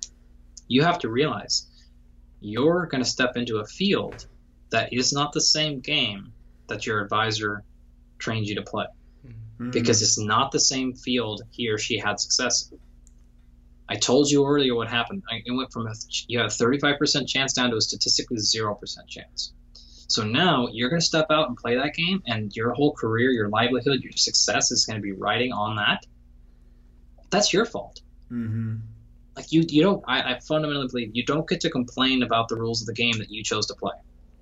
you have to realize you're going to step into a field that is not the same game that your advisor trained you to play. Mm-hmm. Because it's not the same field he or she had success in. I told you earlier what happened. I, it went from a, you had a thirty-five percent chance down to a statistically zero percent chance. So now you're going to step out and play that game, and your whole career, your livelihood, your success is going to be riding on that. That's your fault. Mm-hmm. Like you, you don't. I, I fundamentally believe you don't get to complain about the rules of the game that you chose to play.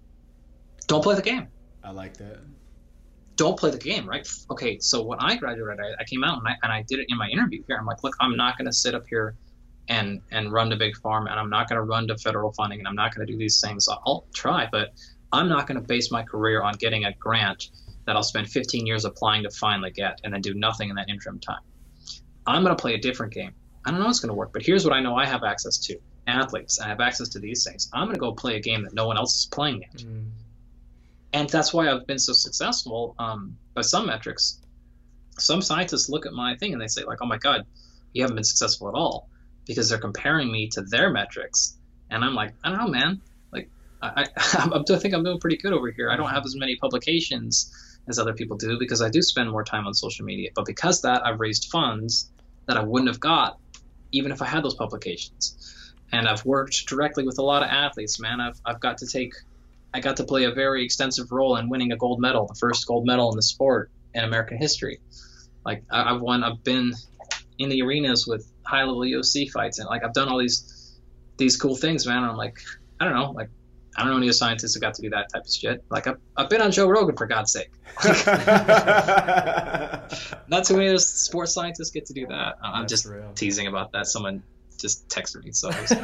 Don't play the game. I like that. Don't play the game, right? Okay, so when I graduated, I, I came out and I, and I did it in my interview here. I'm like, look, I'm not going to sit up here and and run to big farm, and I'm not going to run to federal funding, and I'm not going to do these things. I'll try, but I'm not going to base my career on getting a grant that I'll spend fifteen years applying to finally get and then do nothing in that interim time. I'm going to play a different game. I don't know how it's going to work, but here's what I know I have access to. Athletes. I have access to these things. I'm going to go play a game that no one else is playing yet. Mm. And that's why I've been so successful um, by some metrics. Some scientists look at my thing and they say, like, oh, my God, you haven't been successful at all, because they're comparing me to their metrics. And I'm like, I don't know, man. Like, I, I, I think I'm doing pretty good over here. I don't have as many publications as other people do because I do spend more time on social media. But because of that, I've raised funds that I wouldn't have got even if I had those publications. And I've worked directly with a lot of athletes, man. I've I've got to take I got to play a very extensive role in winning a gold medal, the first gold medal in the sport in American history. Like I, I've won, I've been in the arenas with high level U F C fights, and like I've done all these these cool things, man. And I'm like, I don't know, like I don't know any scientists who got to do that type of shit. Like I've, I've been on Joe Rogan, for God's sake. Not too many of those sports scientists get to do that. I'm That's just real. teasing about that. Someone just texted me, so I was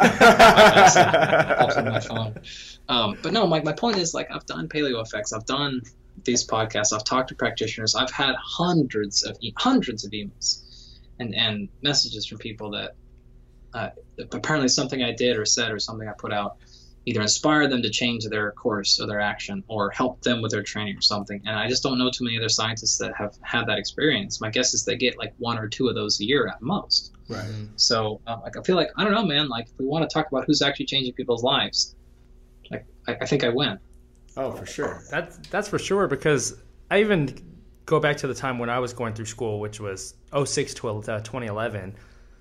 pops on my phone. Um, but no, my my point is, like, I've done Paleo Effects, I've done these podcasts, I've talked to practitioners, I've had hundreds of e- hundreds of emails and and messages from people that uh, apparently something I did or said or something I put out either inspired them to change their course or their action or help them with their training or something. And I just don't know too many other scientists that have had that experience. My guess is they get like one or two of those a year at most. Right. So um, like I feel like, I don't know, man, like if we want to talk about who's actually changing people's lives, like I, I think I win. Oh, for sure. That's, that's for sure, because I even go back to the time when I was going through school, which was oh six to twenty eleven.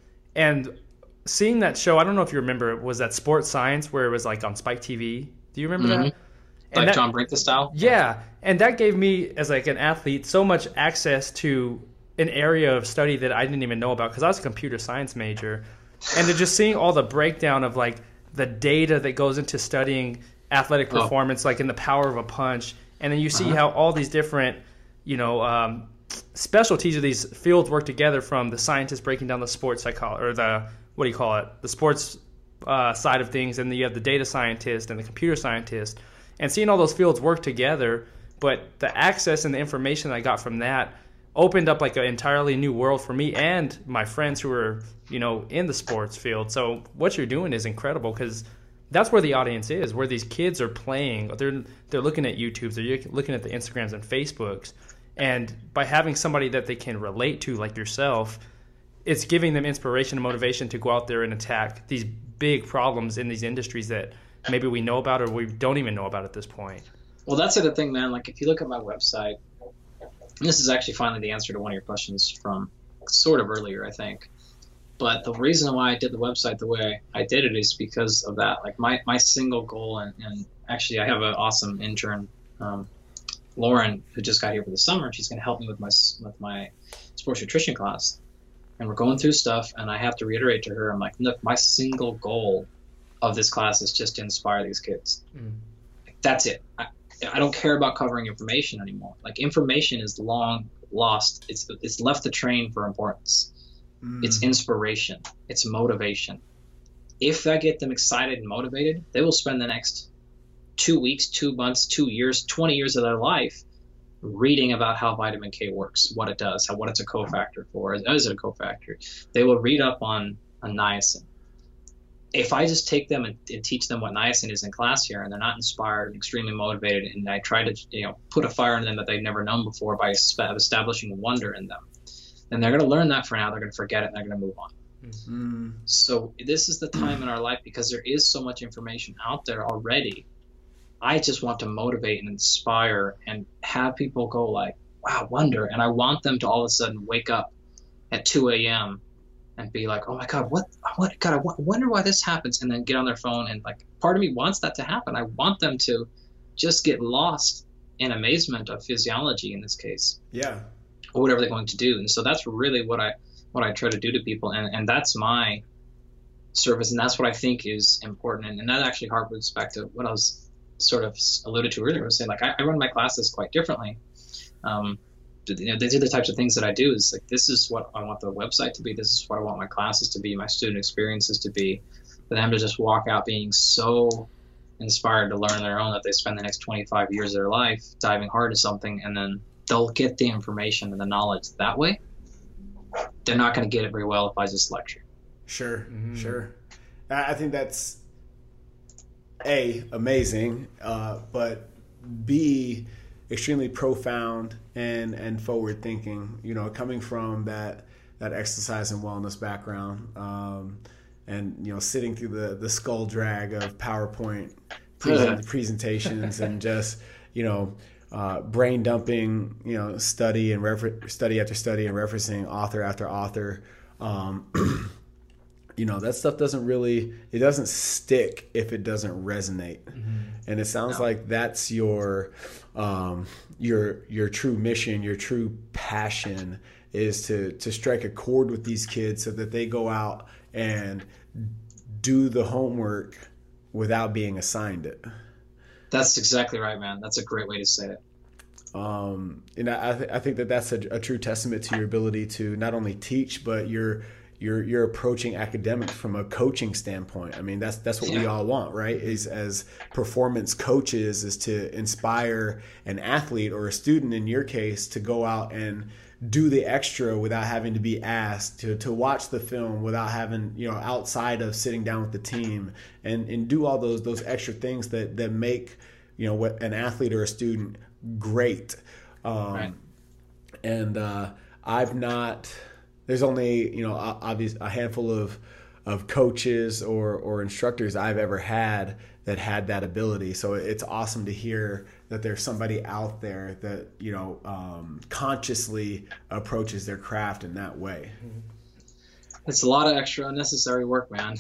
And seeing that show, I don't know if you remember, was that Sports Science where it was like on Spike T V? Do you remember mm-hmm. that? And like that, John Brinkley style? Yeah. And that gave me, as like an athlete, so much access to an area of study that I didn't even know about, because I was a computer science major. And to just seeing all the breakdown of like the data that goes into studying athletic performance, oh. like in the power of a punch. And then you see uh-huh. how all these different, you know, um, specialties of these fields work together, from the scientists breaking down the sports psychology, or the, what do you call it, the sports uh, side of things, and then you have the data scientist and the computer scientist, and seeing all those fields work together. But the access and the information that I got from that opened up like an entirely new world for me and my friends who were, you know, in the sports field. So what you're doing is incredible, because that's where the audience is, where these kids are playing. They're they're looking at YouTubes, they're looking at the Instagrams and Facebooks, and by having somebody that they can relate to, like yourself, it's giving them inspiration and motivation to go out there and attack these big problems in these industries that maybe we know about or we don't even know about at this point. Well, that's the other thing, man. Like, if you look at my website, and this is actually finally the answer to one of your questions from sort of earlier, I think. But the reason why I did the website the way I did it is because of that. Like, my, my single goal, and, and actually I have an awesome intern, um, Lauren, who just got here for the summer, and she's going to help me with my with my sports nutrition class. And we're going through stuff, and I have to reiterate to her, I'm like, look, my single goal of this class is just to inspire these kids. Mm. Like, that's it. I, I don't care about covering information anymore. Like, information is long lost. It's it's left the train for importance. Mm. It's inspiration. It's motivation. If I get them excited and motivated, they will spend the next two weeks, two months, two years, twenty years of their life reading about how vitamin K works, what it does, how what it's a cofactor for. Is it a cofactor? They will read up on, on niacin. If I just take them and, and teach them what niacin is in class here, and they're not inspired and extremely motivated, and I try to you know put a fire in them that they've never known before by establishing wonder in them, then they're going to learn that for now. They're going to forget it, and they're going to move on. Mm-hmm. So this is the time in our life, because there is so much information out there already. I just want to motivate and inspire and have people go like, wow, wonder. And I want them to all of a sudden wake up at two a.m. and be like, oh my God, what, what, God, I wonder why this happens. And then get on their phone, and like, part of me wants that to happen. I want them to just get lost in amazement of physiology in this case. Yeah. Or whatever they're going to do. And so that's really what I, what I try to do to people. And, and that's my service. And that's what I think is important. And, and that actually harkens back to what I was sort of alluded to earlier. I was saying, like, I, I run my classes quite differently. Um, you know, these are the types of things that I do. Is like, this is what I want the website to be. This is what I want my classes to be, my student experiences to be, for them to just walk out being so inspired to learn their own that they spend the next twenty-five years of their life diving hard into something, and then they'll get the information and the knowledge that way. They're not going to get it very well if I just lecture. Sure, mm-hmm. sure. I think that's A, amazing, uh, but B, extremely profound and, and forward thinking, you know, coming from that, that exercise and wellness background, um, and, you know, sitting through the, the skull drag of PowerPoint present, presentations and just, you know, uh, brain dumping, you know, study and refer- study after study and referencing author after author. Um, you know, that stuff doesn't really, it doesn't stick if it doesn't resonate. Mm-hmm. And it sounds no. like that's your, um, your, your true mission, your true passion is to, to strike a chord with these kids so that they go out and do the homework without being assigned it. That's exactly right, man. That's a great way to say it. Um, and I, th- I think that that's a, a true testament to your ability to not only teach, but you're, you're, you're approaching academics from a coaching standpoint. I mean, that's, that's what yeah. we all want, right? Is as performance coaches is to inspire an athlete or a student in your case to go out and do the extra without having to be asked, to, to watch the film without having, you know, outside of sitting down with the team, and, and do all those, those extra things that, that make, you know, what an athlete or a student great. Um, right. And, uh, I've not, there's only, you know, obvious a handful of, of coaches or, or instructors I've ever had that had that ability. So it's awesome to hear that there's somebody out there that, you know, um, consciously approaches their craft in that way. It's a lot of extra unnecessary work, man.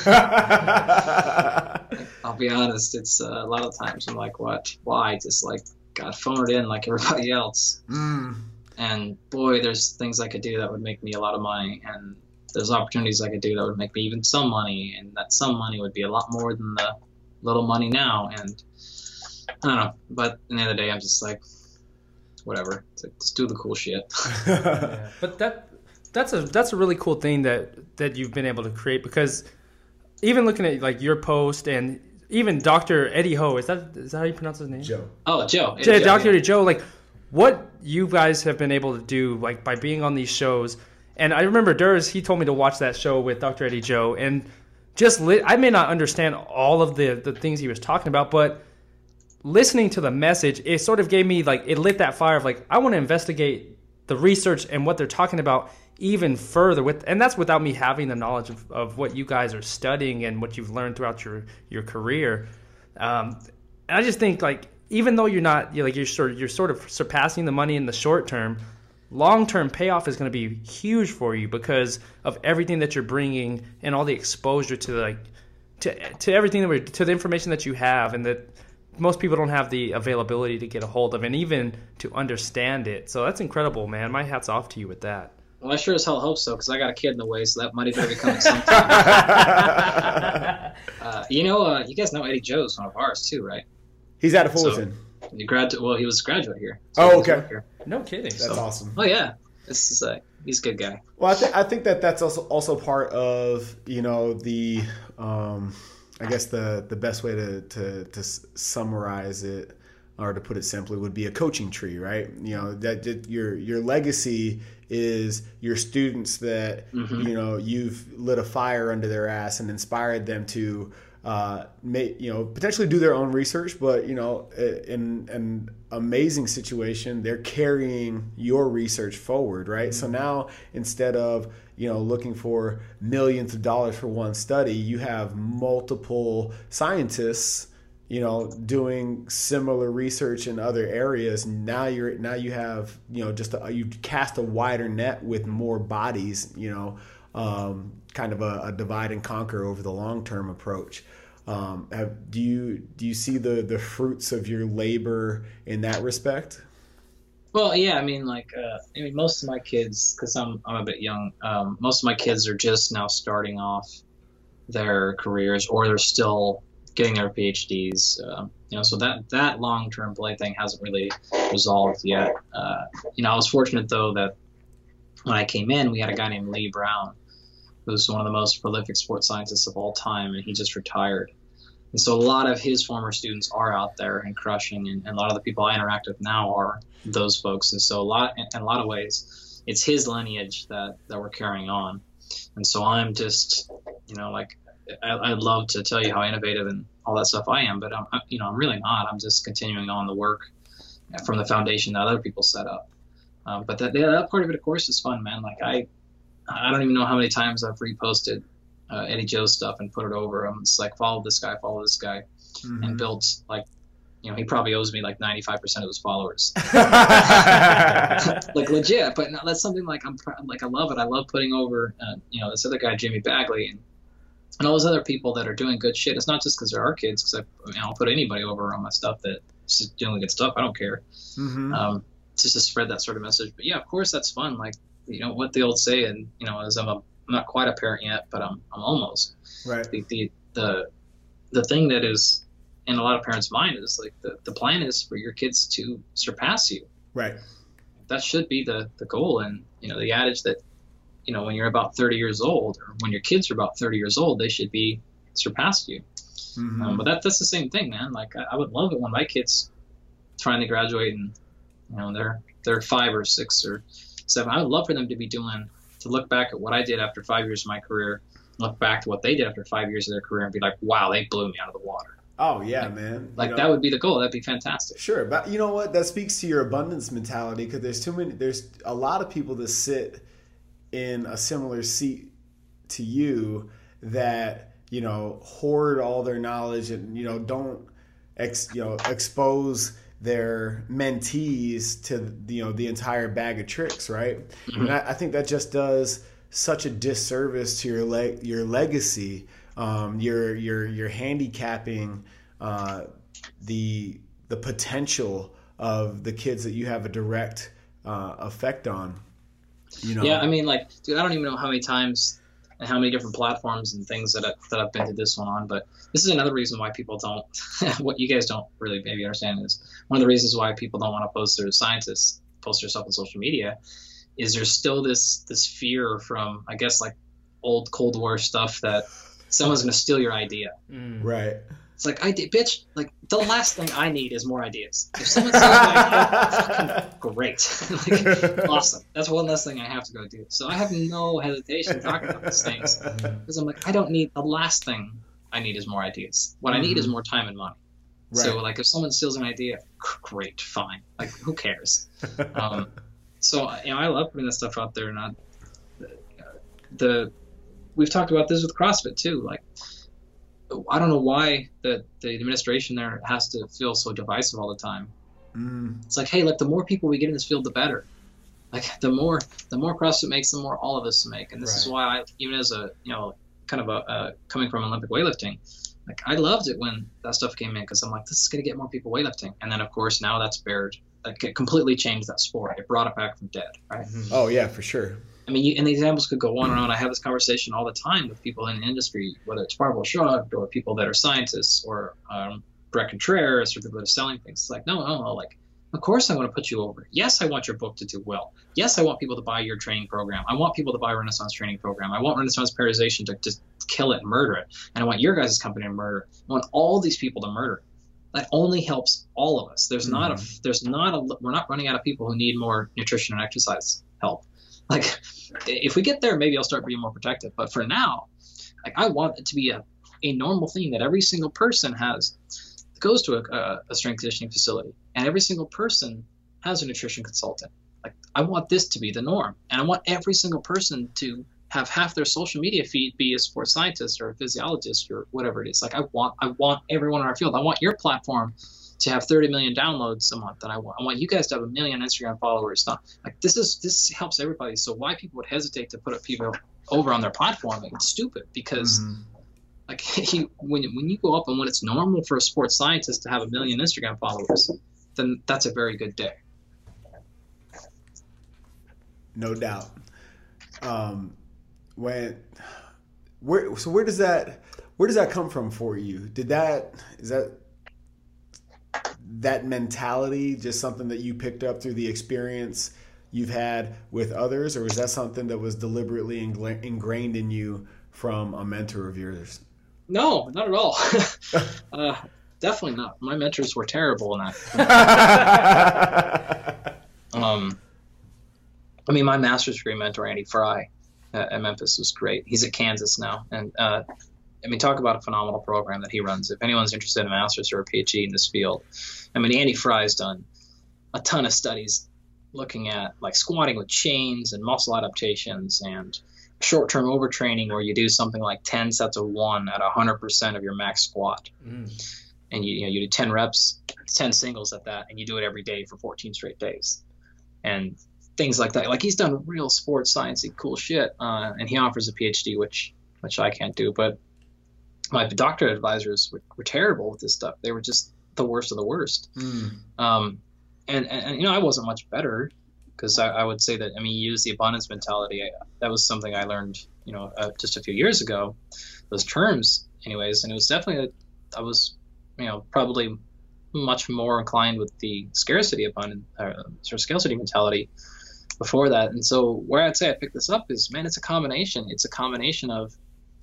I'll be honest. It's uh, a lot of times I'm like, what? Why? Just like, God, phone it in like everybody else. Mm. And boy, there's things I could do that would make me a lot of money. And there's opportunities I could do that would make me even some money. And that some money would be a lot more than the little money now. And I don't know, but at the end of the day, I'm just like, whatever. It's like, just do the cool shit. Yeah. But that that's a that's a really cool thing that that you've been able to create, because even looking at like your post and even Doctor Eddie Ho, is that is that how you pronounce his name? Joe. Oh, Joe. Joe Doctor yeah. Eddie Joe, like what you guys have been able to do, like by being on these shows. And I remember Durs, he told me to watch that show with Doctor Eddie Joe, and just li- I may not understand all of the the things he was talking about, but listening to the message, it sort of gave me like, it lit that fire of like, I want to investigate the research and what they're talking about even further with, and that's without me having the knowledge of, of what you guys are studying and what you've learned throughout your, your career. Um, and I just think like, even though you're not, you're like, you're sort of, you're sort of surpassing the money in the short term, long-term payoff is going to be huge for you because of everything that you're bringing and all the exposure to like, to, to everything that we're, to the information that you have and that most people don't have the availability to get a hold of and even to understand it. So that's incredible, man. My hat's off to you with that. Well, I sure as hell hope so, because I got a kid in the way, so that money better be coming sometime. uh, you know, uh, you guys know Eddie Joe's one of ours too, right? He's out of Fullerton. So, You grad well, he was a graduate here. Oh, he was okay. a worker. No kidding. That's So- awesome. Oh yeah, this is a he's a good guy. Well, I, th- I think that that's also also part of, you know, the um, I guess the the best way to, to to s- summarize it, or to put it simply, would be a coaching tree, right? You know, that, that your your legacy is your students that Mhm. you know you've lit a fire under their ass and inspired them to uh, make, you know, potentially do their own research, but you know, in an amazing situation, they're carrying your research forward, right? Mm-hmm. So now, instead of, you know, looking for millions of dollars for one study, you have multiple scientists, you know, doing similar research in other areas. Now you're now you have, you know, just a, you cast a wider net with more bodies, you know, um, kind of a, a divide and conquer over the long term approach. Um, have, do you do you see the the fruits of your labor in that respect? Well, yeah, I mean, like, uh, I mean, most of my kids, because I'm I'm a bit young, um, most of my kids are just now starting off their careers, or they're still getting their PhDs. Uh, you know, so that that long term play thing hasn't really resolved yet. Uh, you know, I was fortunate though that when I came in, we had a guy named Lee Brown, who's one of the most prolific sports scientists of all time, and he just retired. And so a lot of his former students are out there and crushing, and, and a lot of the people I interact with now are those folks. And so a lot, in a lot of ways, it's his lineage that, that we're carrying on. And so I'm just, you know, like, I, I'd love to tell you how innovative and all that stuff I am, but I'm, you know, I'm really not. I'm just continuing on the work from the foundation that other people set up. Um, but that, yeah, that part of it, of course, is fun, man. Like I, I don't even know how many times I've reposted uh, Eddie Joe's stuff and put it over him. It's like, follow this guy, follow this guy, mm-hmm. and built, like, you know, he probably owes me like ninety-five percent of his followers. Like legit, but no, that's something like I'm like I love it. I love putting over, uh, you know, this other guy, Jimmy Bagley, and, and all those other people that are doing good shit. It's not just because they're our kids, because I, you know, I'll put anybody over on my stuff that's doing good stuff. I don't care. Mm-hmm. Um, just to spread that sort of message. But yeah, of course, that's fun. Like, you know, what the old saying, you know, is I'm, a, I'm not quite a parent yet, but I'm I'm almost. Right. The the the, the thing that is in a lot of parents' mind is like the, the plan is for your kids to surpass you. Right. That should be the, the goal. And, you know, the adage that, you know, when you're about thirty years old, or when your kids are about thirty years old, they should be surpassed you. Mm-hmm. Um, but that that's the same thing, man. Like, I, I would love it when my kids trying to graduate and, you know, they're they're five or six or seven. I would love for them to be doing, to look back at what I did after five years of my career, look back to what they did after five years of their career and be like, wow, they blew me out of the water. Oh, yeah, like, man. Like, you know, that would be the goal. That'd be fantastic. Sure. But you know what? That speaks to your abundance mentality, because there's too many, there's a lot of people that sit in a similar seat to you that, you know, hoard all their knowledge and, you know, don't, ex, you know, expose their mentees to, you know, the entire bag of tricks, right? Mm-hmm. And I, I think that just does such a disservice to your leg, your legacy. Um, you're you're you're handicapping uh, the the potential of the kids that you have a direct uh, effect on. You know? Yeah, I mean, like, dude, I don't even know how many times and how many different platforms and things that I, that I've been to this one on. But this is another reason why people don't. What you guys don't really maybe understand is one of the reasons why people don't want to post their scientists post their stuff on social media is there's still this this fear from, I guess, like old Cold War stuff that someone's going to steal your idea. Mm. Right. It's like, I did, bitch, like, the last thing I need is more ideas. If someone steals my idea, great. Like, awesome. That's one less thing I have to go do. So I have no hesitation talking about these things. Because I'm like, I don't need, the last thing I need is more ideas. What mm-hmm. I need is more time and money. Right. So, like, if someone steals an idea, great, fine. Like, who cares? Um, so, you know, I love putting this stuff out there. And I, the, the we've talked about this with CrossFit too. Like, I don't know why the, the administration there has to feel so divisive all the time. Mm. It's like, hey, like, the more people we get in this field, the better. Like, the more the more CrossFit makes, the more all of us make. And this right. is why I, even as a, you know, kind of a uh, coming from Olympic weightlifting, like, I loved it when that stuff came in, because I'm like, this is going to get more people weightlifting. And then, of course, now that's bared. Like, it completely changed that sport. It brought it back from dead, right? Mm-hmm. Oh, yeah, for sure. I mean, you, and the examples could go on and on. I have this conversation all the time with people in the industry, whether it's Barbell Shrugged or people that are scientists or um, Brett Contreras or people that are selling things. It's like, no, no, no, like, of course I want to put you over. Yes, I want your book to do well. Yes, I want people to buy your training program. I want people to buy Renaissance training program. I want Renaissance Periodization to just kill it and murder it. And I want your guys' company to murder it. I want all these people to murder it. That only helps all of us. There's mm-hmm. not a, there's not a, we're not running out of people who need more nutrition and exercise help. Like, if we get there, maybe I'll start being more protective. But for now, like, I want it to be a, a normal thing that every single person has, goes to a, a strength conditioning facility, and every single person has a nutrition consultant. Like, I want this to be the norm, and I want every single person to have half their social media feed be a sports scientist or a physiologist or whatever it is. Like, I want, I want everyone in our field. I want your platform to have thirty million downloads a month, and I want, I want you guys to have a million Instagram followers. Not like this is this helps everybody. So why people would hesitate to put up people over on their platform? Like, it's stupid because. Mm-hmm. Like, he, when when you go up and when it's normal for a sports scientist to have a million Instagram followers, then that's a very good day. No doubt. Um, when where so where does that where does that come from for you? Did that is that that mentality just something that you picked up through the experience you've had with others, or is that something that was deliberately ingrained in you from a mentor of yours? No, not at all. uh, definitely not. My mentors were terrible in that. um, I mean, my master's degree mentor, Andy Fry, at, at Memphis, was great. He's at Kansas now. And uh, I mean, talk about a phenomenal program that he runs. If anyone's interested in a master's or a PhD in this field, I mean, Andy Fry's done a ton of studies looking at like squatting with chains and muscle adaptations and short-term overtraining where you do something like ten sets of one at one hundred percent of your max squat. Mm. And you, you know, you do ten reps, ten singles at that, and you do it every day for fourteen straight days. And things like that. Like, he's done real sports sciencey cool shit. Uh, and he offers a PhD, which which I can't do. But my doctorate advisors were, were terrible with this stuff. They were just the worst of the worst. Mm. Um, and, and, and, you know, I wasn't much better. Because I, I would say that, I mean, you use the abundance mentality. I, that was something I learned, you know, uh, just a few years ago, those terms anyways. And it was definitely, a, I was, you know, probably much more inclined with the scarcity abundance, uh, sort of scarcity mentality before that. And so where I'd say I picked this up is, man, it's a combination. It's a combination of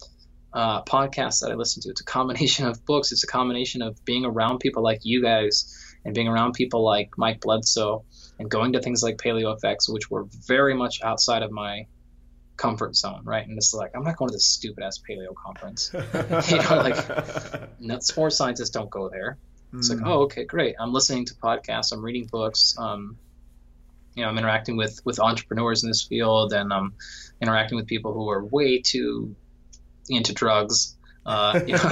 uh, podcasts that I listen to. It's a combination of books. It's a combination of being around people like you guys and being around people like Mike Bledsoe, and going to things like PaleoFX, which were very much outside of my comfort zone, right? And it's like, I'm not going to this stupid ass paleo conference. You know, like, no, sports scientists don't go there. It's mm. like, oh, okay, great. I'm listening to podcasts. I'm reading books. Um, you know, I'm interacting with with entrepreneurs in this field, and I'm interacting with people who are way too into drugs. Uh, you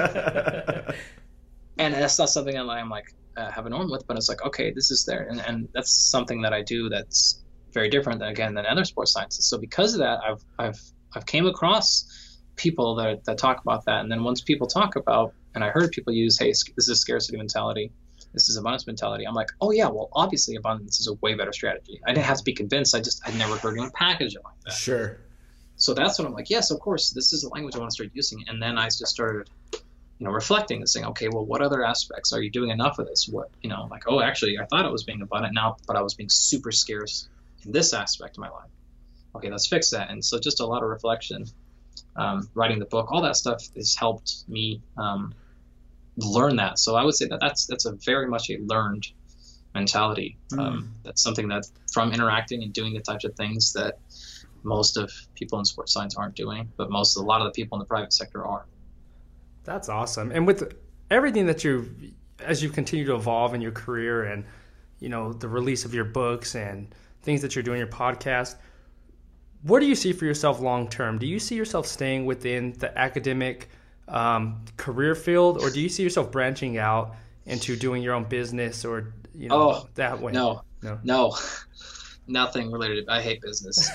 know, and that's not something that I'm like. Uh, have a norm with, but it's like, okay, this is there, and, and that's something that I do that's very different than, again, than other sports sciences. So because of that, I've I've I've came across people that that talk about that, and then once people talk about, and I heard people use, hey, this is scarcity mentality, this is abundance mentality. I'm like, oh yeah, well obviously abundance is a way better strategy. I didn't have to be convinced. I just I'd never heard anyone package it like that. Sure. So that's when I'm like, yes, of course, this is the language I want to start using, and then I just started. You know, reflecting and saying, okay, well, what other aspects are you doing enough of this? What, you know, like, oh, actually, I thought I was being abundant now, but I was being super scarce in this aspect of my life. Okay, let's fix that. And so just a lot of reflection, um, writing the book, all that stuff has helped me um, learn that. So I would say that that's that's a very much a learned mentality. Mm. Um, that's something that from interacting and doing the types of things that most of people in sports science aren't doing, but most of a lot of the people in the private sector are. That's awesome. And with everything that you, as you continue to evolve in your career and, you know, the release of your books and things that you're doing, your podcast, what do you see for yourself long term? Do you see yourself staying within the academic um, career field, or do you see yourself branching out into doing your own business, or, you know, oh, that way? No, no, no, nothing related. I hate business.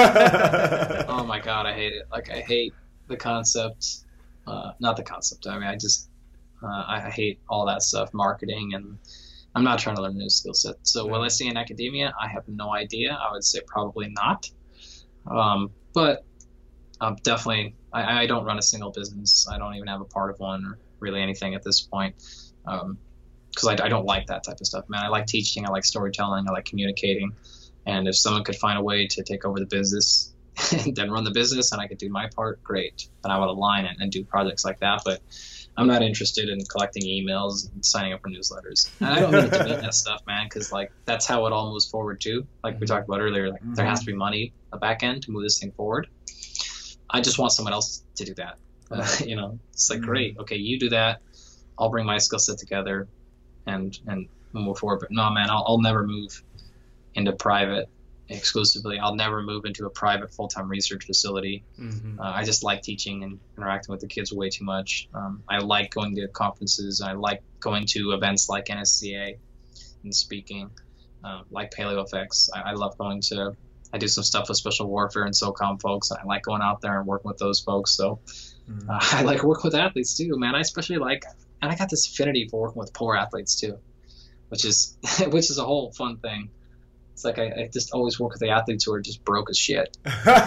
Oh my God, I hate it. Like, I hate the concept. Uh, not the concept. I mean, I just, uh, I, I hate all that stuff, marketing, and I'm not trying to learn a new skill set. So will I stay in academia? I have no idea. I would say probably not. Um, but um, definitely, I, I don't run a single business. I don't even have a part of one or really anything at this point. Um, because I, I don't like that type of stuff, man. I like teaching, I like storytelling, I like communicating. And if someone could find a way to take over the business and then run the business and I could do my part, great. Then I would align it and do projects like that. But I'm not interested in collecting emails and signing up for newsletters. And I don't mean to mean that stuff, man, because like that's how it all moves forward too. Like we talked about earlier, like mm-hmm. there has to be money on the back end to move this thing forward. I just want someone else to do that. Uh, you know, it's like, mm-hmm. great, okay, you do that. I'll bring my skill set together and and move forward. But no, man, I'll, I'll never move into private exclusively. I'll never move into a private full-time research facility. Mm-hmm. Uh, I just like teaching and interacting with the kids way too much. Um, I like going to conferences. I like going to events like N S C A and speaking, uh, like PaleoFX. I, I love going to, I do some stuff with Special Warfare and SOCOM folks. I like going out there and working with those folks. So mm-hmm. uh, I like working with athletes too, man. I especially like, and I got this affinity for working with poor athletes too, which is which is a whole fun thing. It's like I, I just always work with the athletes who are just broke as shit.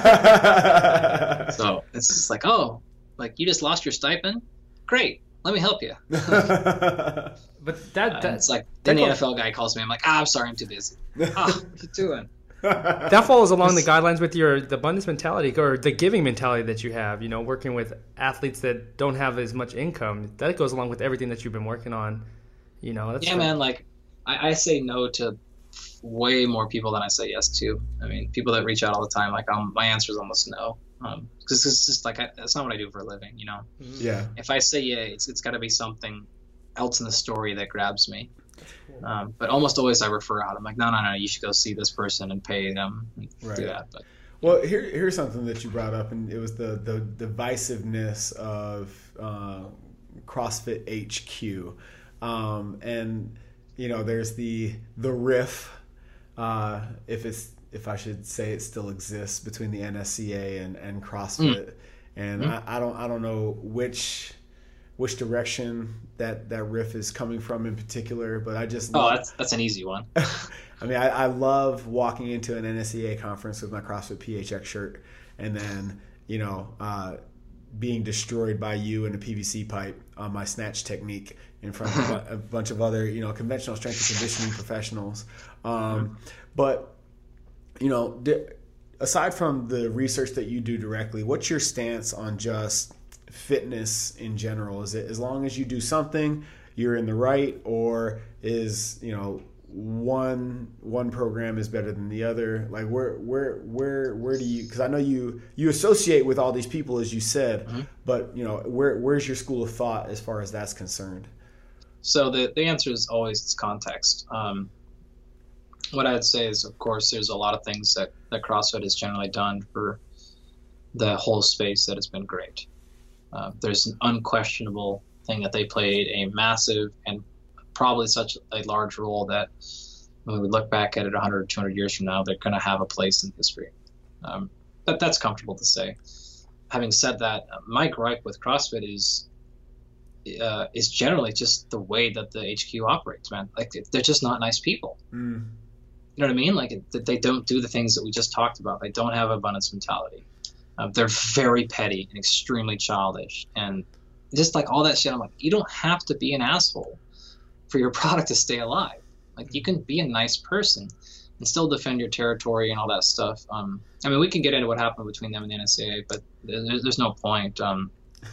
So it's just like, oh, like you just lost your stipend? Great, let me help you. But that, that uh, it's like then the N F L guy calls me. I'm like, ah, I'm sorry, I'm too busy. Oh, what are you doing? That falls along the guidelines with your the abundance mentality or the giving mentality that you have, you know, working with athletes that don't have as much income. That goes along with everything that you've been working on, you know. That's yeah, the... man, like I, I say no to way more people than I say yes to. I mean, people that reach out all the time, like um, my answer is almost no. Um, because it's just like, I, that's not what I do for a living, you know? Yeah. If I say yeah, it's it's got to be something else in the story that grabs me. Um, but almost always I refer out. I'm like, no, no, no, you should go see this person and pay them and right. do that. But well, here, here's something that you brought up, and it was the the divisiveness of uh, CrossFit H Q, um, and you know, there's the the riff, uh, if it's if I should say it still exists between the N S C A and, and CrossFit, mm. and mm. I, I don't I don't know which. which direction that, that riff is coming from in particular, but I just oh love, that's that's an easy one. I mean, I, I love walking into an N S C A conference with my CrossFit P H X shirt, and then you know uh, being destroyed by you in a P V C pipe on my snatch technique in front of a, a bunch of other you know conventional strength and conditioning professionals. Um, mm-hmm. But you know, aside from the research that you do directly, what's your stance on just fitness in general? Is it as long as you do something you're in the right, or is you know one one program is better than the other? Like where where where where do you, because I know you you associate with all these people as you said, mm-hmm. but you know where where's your school of thought as far as that's concerned? So the the answer is always it's context. Um, what I'd say is, of course, there's a lot of things that that CrossFit has generally done for the whole space that has been great. Uh, there's an unquestionable thing that they played a massive and probably such a large role that when we look back at it one hundred, two hundred years from now, they're going to have a place in history. Um, but that's comfortable to say. Having said that, uh, my gripe with CrossFit is uh, is generally just the way that the H Q operates, man. Like they're just not nice people. Mm. You know what I mean? Like it, they don't do the things that we just talked about. They don't have abundance mentality. Uh, they're very petty and extremely childish, and just like all that shit. I'm like, you don't have to be an asshole for your product to stay alive. Like you can be a nice person and still defend your territory and all that stuff. Um, I mean, we can get into what happened between them and the N S C A, but there's, there's no point. Um,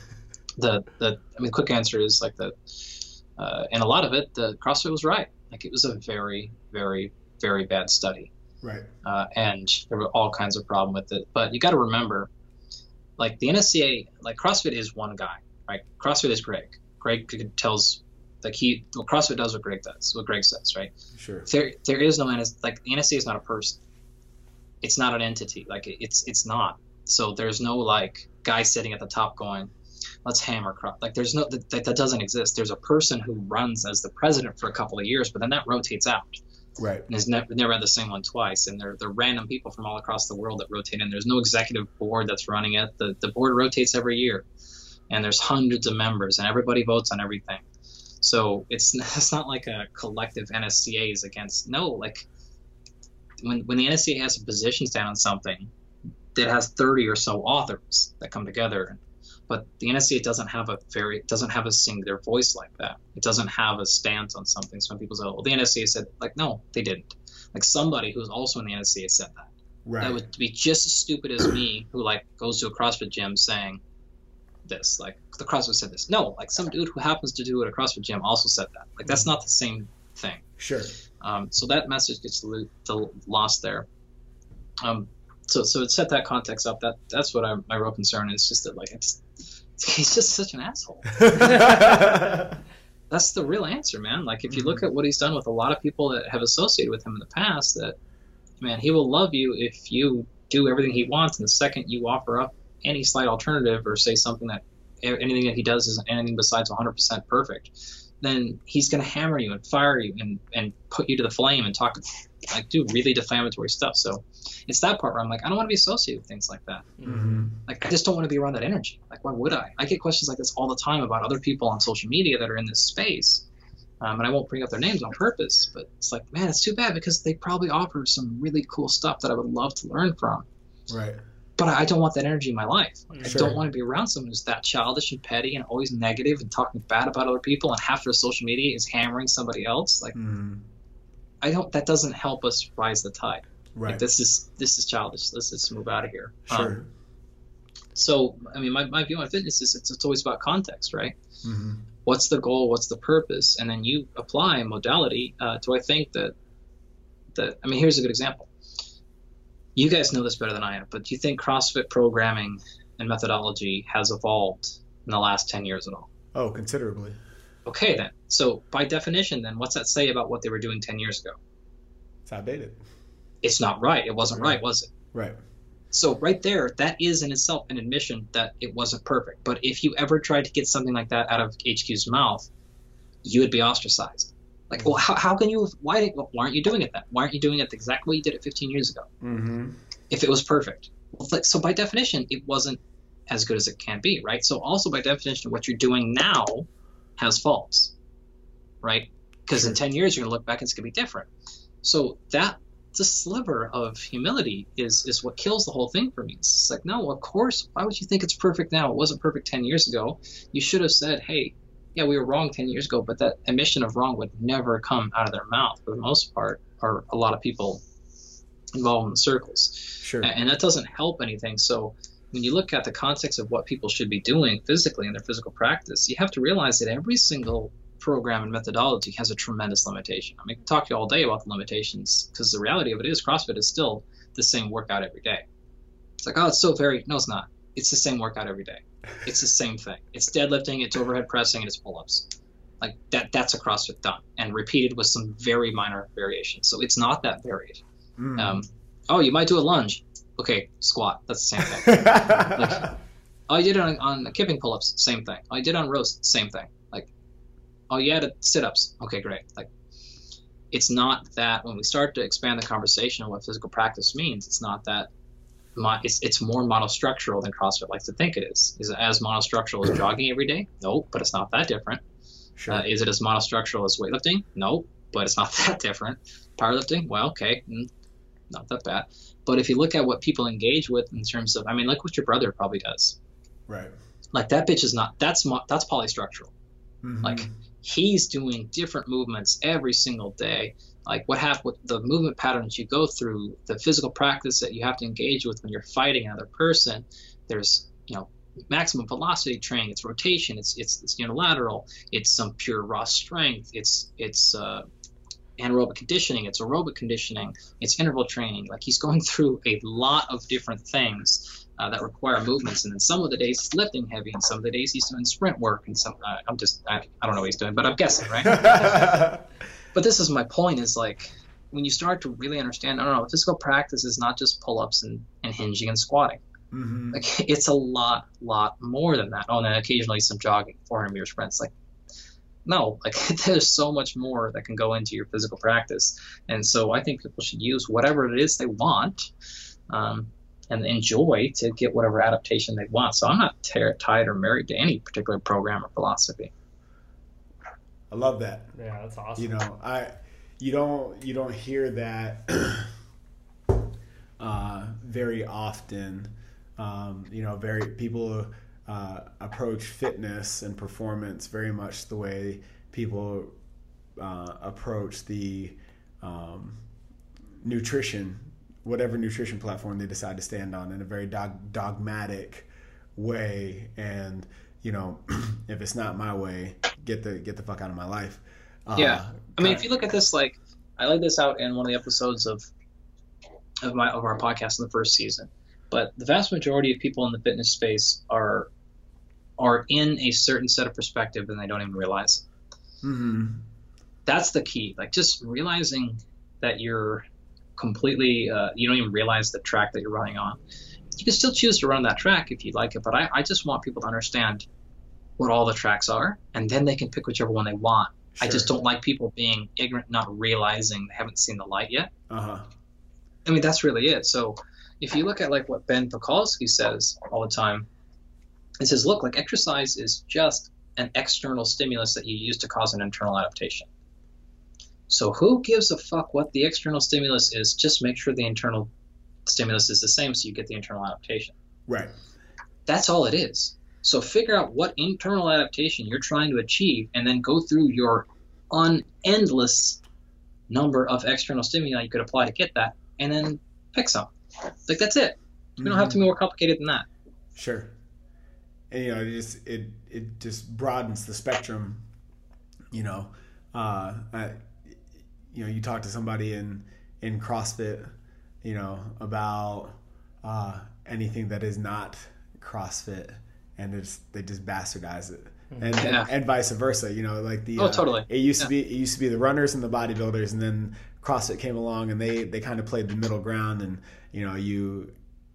the the I mean, the quick answer is like the uh, and a lot of it, the CrossFit was right. Like it was a very, very, very bad study. Right. Uh, and there were all kinds of problems with it. But you got to remember, like the N S C A, like CrossFit is one guy, right? CrossFit is Greg. Greg tells, like he, well, CrossFit does what Greg does, what Greg says, right? Sure. There, there is no, like the N S C A is not a person. It's not an entity. Like it, it's, it's not. So there's no like guy sitting at the top going, let's hammer cross. Like there's no, that, that doesn't exist. There's a person who runs as the president for a couple of years, but then that rotates out. Right. And has never never had the same one twice, and they're they're random people from all across the world that rotate in. There's no executive board that's running it. The the board rotates every year, and there's hundreds of members, and everybody votes on everything. So it's it's not like a collective N S C As against no like when when the N S C A has a position stand on something that has thirty or so authors that come together, But the N S C A doesn't have a very it doesn't have a singular voice like that. It doesn't have a stance on something. Some people say, well, the N S C A said, like, no, they didn't. Like, somebody who's also in the N S C A said that. Right. That would be just as stupid as me, who like goes to a CrossFit gym saying this, like, the CrossFit said this. No, like, some dude who happens to do it at a CrossFit gym also said that. Like, that's not the same thing. Sure. Um, so that message gets lo- lo- lost there. Um, so so it set that context up. That that's what I, my real concern is. Just that, like, it's, he's just such an asshole. That's the real answer, man. Like, if you look at what he's done with a lot of people that have associated with him in the past, that, man, he will love you if you do everything he wants, and the second you offer up any slight alternative or say something that anything that he does is anything besides one hundred percent perfect, then he's going to hammer you and fire you and, and put you to the flame and talk, like, do really defamatory stuff. So it's that part where I'm like, I don't want to be associated with things like that. Mm-hmm. Like, I just don't want to be around that energy. Like, why would I? I get questions like this all the time about other people on social media that are in this space. Um, and I won't bring up their names on purpose, but it's like, man, it's too bad because they probably offer some really cool stuff that I would love to learn from. Right. But I don't want that energy in my life. Like, Sure. I don't want to be around someone who's that childish and petty and always negative and talking bad about other people, and half their social media is hammering somebody else. Like, Mm-hmm. I don't. That doesn't help us rise the tide. Right. Like, this is this is childish. Let's just move out of here. Sure. Um, so, I mean, my, my view on fitness is it's, it's always about context, right? Mm-hmm. What's the goal? What's the purpose? And then you apply modality. Uh, do I think that that? I mean, here's a good example. You guys know this better than I am, but do you think CrossFit programming and methodology has evolved in the last ten years at all? Oh, considerably. Okay, then. So by definition, then, what's that say about what they were doing ten years ago? It's outdated. It's not right. It wasn't right, was it? Right. So right there, that is in itself an admission that it wasn't perfect. But if you ever tried to get something like that out of H Q's mouth, you would be ostracized. Like, well, how, how can you, why, why aren't you doing it then? Why aren't you doing it the exact way you did it fifteen years ago? Mm-hmm. If it was perfect. Well, like, so by definition, it wasn't as good as it can be, right? So also by definition, what you're doing now has faults, right? Because Sure. in ten years, you're going to look back and it's going to be different. So that, the sliver of humility is is what kills the whole thing for me. It's like, no, of course, why would you think it's perfect now? It wasn't perfect ten years ago. You should have said, hey, yeah, we were wrong ten years ago, but that admission of wrong would never come out of their mouth for the most part, or a lot of people involved in the circles. Sure. And that doesn't help anything. So when you look at the context of what people should be doing physically in their physical practice, you have to realize that every single program and methodology has a tremendous limitation. I mean, I can talk to you all day about the limitations, because the reality of it is CrossFit is still the same workout every day. It's like, oh, it's so very, no, it's not. It's the same workout every day. It's the same thing. It's deadlifting, it's overhead pressing, and it's pull-ups. Like, that, that's a CrossFit done, and repeated with some very minor variations. So it's not that varied. Mm. Um, oh, you might do a lunge. Okay, squat. That's the same thing. Like, oh, you did it on, on kipping pull-ups. Same thing. Oh, you did it on roast. Same thing. Like, oh, you added sit-ups. Okay, great. Like, it's not that when we start to expand the conversation on what physical practice means, it's not that mo- it's it's more monostructural than CrossFit likes to think it is. Is it as monostructural as jogging every day? Nope, but it's not that different. Sure. Uh, is it as monostructural as weightlifting? Nope, but it's not that different. Powerlifting? Well, okay, mm, not that bad. But if you look at what people engage with in terms of, I mean, look what your brother probably does. Right. Like, that bitch is not, that's mo- that's polystructural. Mm-hmm. Like, he's doing different movements every single day. Like, what happened with the movement patterns you go through, the physical practice that you have to engage with when you're fighting another person. There's, you know, maximum velocity training. It's rotation. It's it's, it's unilateral. It's some pure raw strength. It's it's uh, anaerobic conditioning. It's aerobic conditioning. It's interval training. Like, he's going through a lot of different things Uh, that require movements, and then some of the days he's lifting heavy, and some of the days he's doing sprint work, and some uh, I'm just I, I don't know what he's doing, but I'm guessing, right? But this is my point: is like, when you start to really understand, I don't know, physical practice is not just pull-ups and, and hinging and squatting. Mm-hmm. Like, it's a lot, lot more than that. Oh, and then occasionally some jogging, four hundred meter sprints. Like, no, like, there's so much more that can go into your physical practice, and so I think people should use whatever it is they want. Um, and enjoy to get whatever adaptation they want. So I'm not t- tied or married to any particular program or philosophy. I love that. Yeah, that's awesome. You know, I you don't you don't hear that uh, very often. Um, you know, very people uh, approach fitness and performance very much the way people uh, approach the um, nutrition, whatever nutrition platform they decide to stand on, in a very dog- dogmatic way. And you know, if it's not my way, get the get the fuck out of my life. Uh, yeah, I mean, if you look at this, like I laid this out in one of the episodes of of my of our podcast in the first season, but the vast majority of people in the fitness space are are in a certain set of perspective and they don't even realize it. Mm-hmm. That's the key. Like just realizing that you're completely uh, you don't even realize the track that you're running on. You can still choose to run that track if you'd like it, but I, I just want people to understand what all the tracks are, and then they can pick whichever one they want. Sure. I just don't like people being ignorant, not realizing they haven't seen the light yet. Uh-huh. I mean, that's really it. So if you look at like what Ben Pakulski says all the time, he says, look, like exercise is just an external stimulus that you use to cause an internal adaptation. So who gives a fuck what the external stimulus is? Just make sure the internal stimulus is the same so you get the internal adaptation. Right. That's all it is. So figure out what internal adaptation you're trying to achieve and then go through your unendless number of external stimuli you could apply to get that and then pick some. Like that's it. We mm-hmm. don't have to be more complicated than that. Sure. And you know, it just it it just broadens the spectrum, you know. Uh I, you know, you talk to somebody in in CrossFit, you know, about uh, anything that is not CrossFit, and it's they just bastardize it, and, yeah. and and vice versa. You know, like the oh uh, totally. It used yeah. to be it used to be the runners and the bodybuilders, and then CrossFit came along, and they they kind of played the middle ground, and you know, you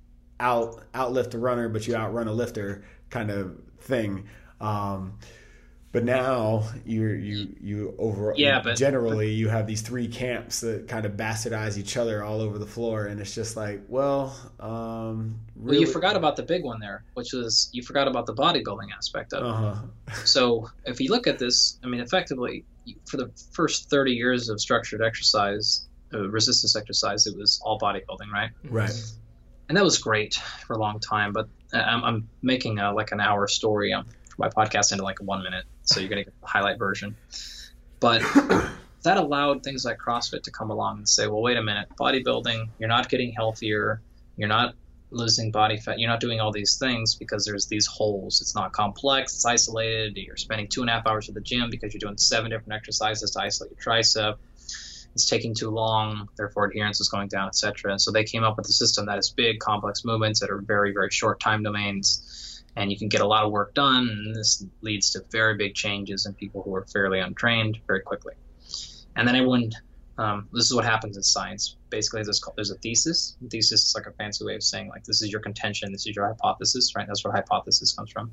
out outlift a runner, but you outrun a lifter kind of thing. Um, But now you're you you over yeah, but generally you have these three camps that kind of bastardize each other all over the floor, and it's just like, well, um, really... well, you forgot about the big one there, which was you forgot about the bodybuilding aspect of uh-huh. it. So if you look at this, I mean, effectively, for the first thirty years of structured exercise, uh, resistance exercise, it was all bodybuilding, right? Right. And that was great for a long time, but I'm, I'm making a, like an hour story on my podcast into like one minute, so you're going to get the highlight version. But that allowed things like CrossFit to come along and say, well, wait a minute, bodybuilding, you're not getting healthier, you're not losing body fat, you're not doing all these things because there's these holes. It's not complex, it's isolated, you're spending two and a half hours at the gym because you're doing seven different exercises to isolate your tricep. It's taking too long, therefore adherence is going down, et cetera. And so they came up with a system that is big, complex movements that are very, very short time domains. And you can get a lot of work done, and this leads to very big changes in people who are fairly untrained very quickly. And then everyone, um, this is what happens in science. Basically, there's, there's a thesis. A thesis is like a fancy way of saying, like, this is your contention, this is your hypothesis, right? That's where hypothesis comes from.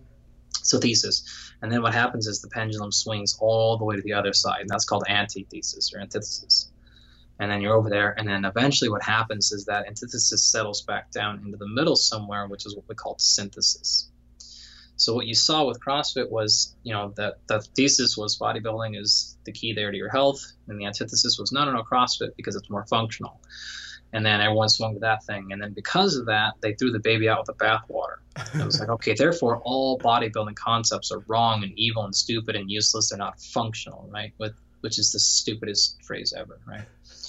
So thesis. And then what happens is the pendulum swings all the way to the other side, and that's called antithesis or antithesis. And then you're over there, and then eventually what happens is that antithesis settles back down into the middle somewhere, which is what we call synthesis. So what you saw with CrossFit was, you know, that the thesis was bodybuilding is the key there to your health, and the antithesis was no, no, no, CrossFit because it's more functional. And then everyone swung to that thing, and then because of that, they threw the baby out with the bathwater. It was like, okay, therefore all bodybuilding concepts are wrong and evil and stupid and useless. They're not functional, right? With which is the stupidest phrase ever, right?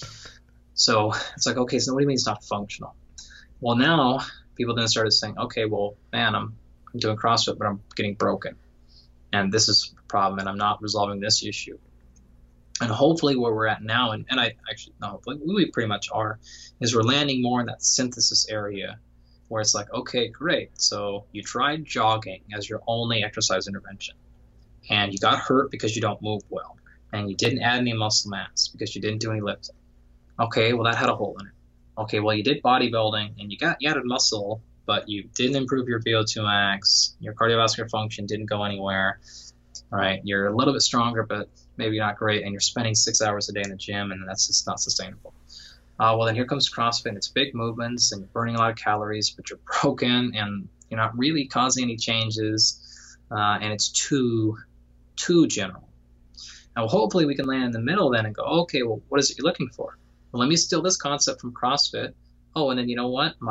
So it's like, okay, so what do you mean it's not functional? Well, now people then started saying, okay, well, man, I'm, I'm doing CrossFit, but I'm getting broken. And this is a problem, and I'm not resolving this issue. And hopefully where we're at now, and, and I actually, no, hopefully, we pretty much are, is we're landing more in that synthesis area where it's like, okay, great. So you tried jogging as your only exercise intervention, and you got hurt because you don't move well, and you didn't add any muscle mass because you didn't do any lifting. Okay, well, that had a hole in it. Okay, well, you did bodybuilding, and you got you added muscle, but you didn't improve your V O two max. Your cardiovascular function didn't go anywhere. All right, you're a little bit stronger, but maybe not great, and you're spending six hours a day in the gym, and that's just not sustainable. Uh, well, then here comes CrossFit, and it's big movements, and you're burning a lot of calories, but you're broken, and you're not really causing any changes, uh, and it's too, too general. Now, hopefully we can land in the middle then and go, okay, well, what is it you're looking for? Well, let me steal this concept from CrossFit. Oh, and then you know what? My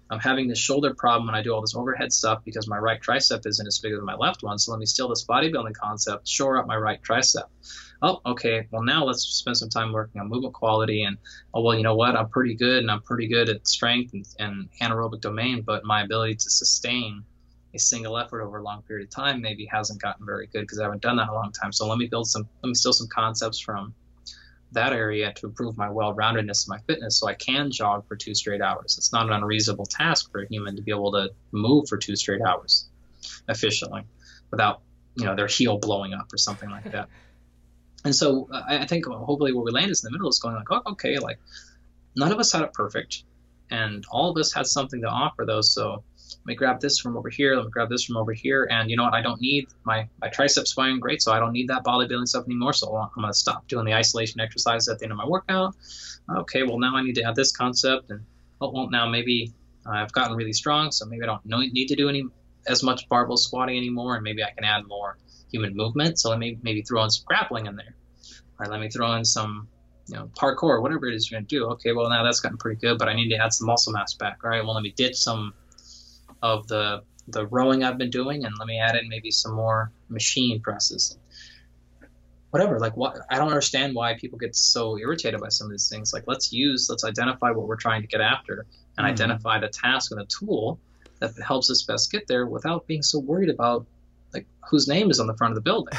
I'm having this shoulder problem when I do all this overhead stuff because my right tricep isn't as big as my left one. So let me steal this bodybuilding concept, shore up my right tricep. Oh, okay. Well, now let's spend some time working on movement quality. And, oh, well, you know what? I'm pretty good, and I'm pretty good at strength and, and anaerobic domain, but my ability to sustain a single effort over a long period of time maybe hasn't gotten very good because I haven't done that in a long time. So let me build some, let me steal some concepts from that area to improve my well-roundedness and my fitness so I can jog for two straight hours. It's not an unreasonable task for a human to be able to move for two straight hours efficiently without, you know, their heel blowing up or something like that. And so uh, I think hopefully where we land is in the middle is going like, oh, okay, like none of us had it perfect and all of us had something to offer though. So let me grab this from over here. Let me grab this from over here. And you know what? I don't need my, my triceps firing great, so I don't need that bodybuilding stuff anymore. So I'm going to stop doing the isolation exercises at the end of my workout. Okay, well, now I need to have this concept. And, oh, well, now maybe I've gotten really strong, so maybe I don't know, need to do any as much barbell squatting anymore, and maybe I can add more human movement. So let me maybe throw in some grappling in there. Or let me throw in some, you know, parkour, whatever it is you're going to do. Okay, well, now that's gotten pretty good, but I need to add some muscle mass back. All right, well, let me ditch some of the the rowing I've been doing, and let me add in maybe some more machine presses. Whatever, like what I don't understand why people get so irritated by some of these things. Like let's use, let's identify what we're trying to get after and mm-hmm. identify the task and the tool that helps us best get there without being so worried about like whose name is on the front of the building.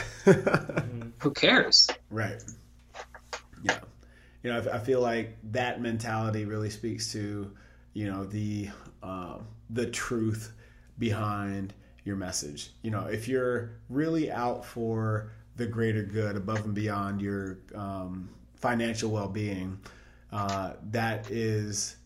Who cares? Right. Yeah. You know, I feel like that mentality really speaks to, you know, the um, the truth behind your message. You know, if you're really out for the greater good above and beyond your um, financial well-being, uh, that is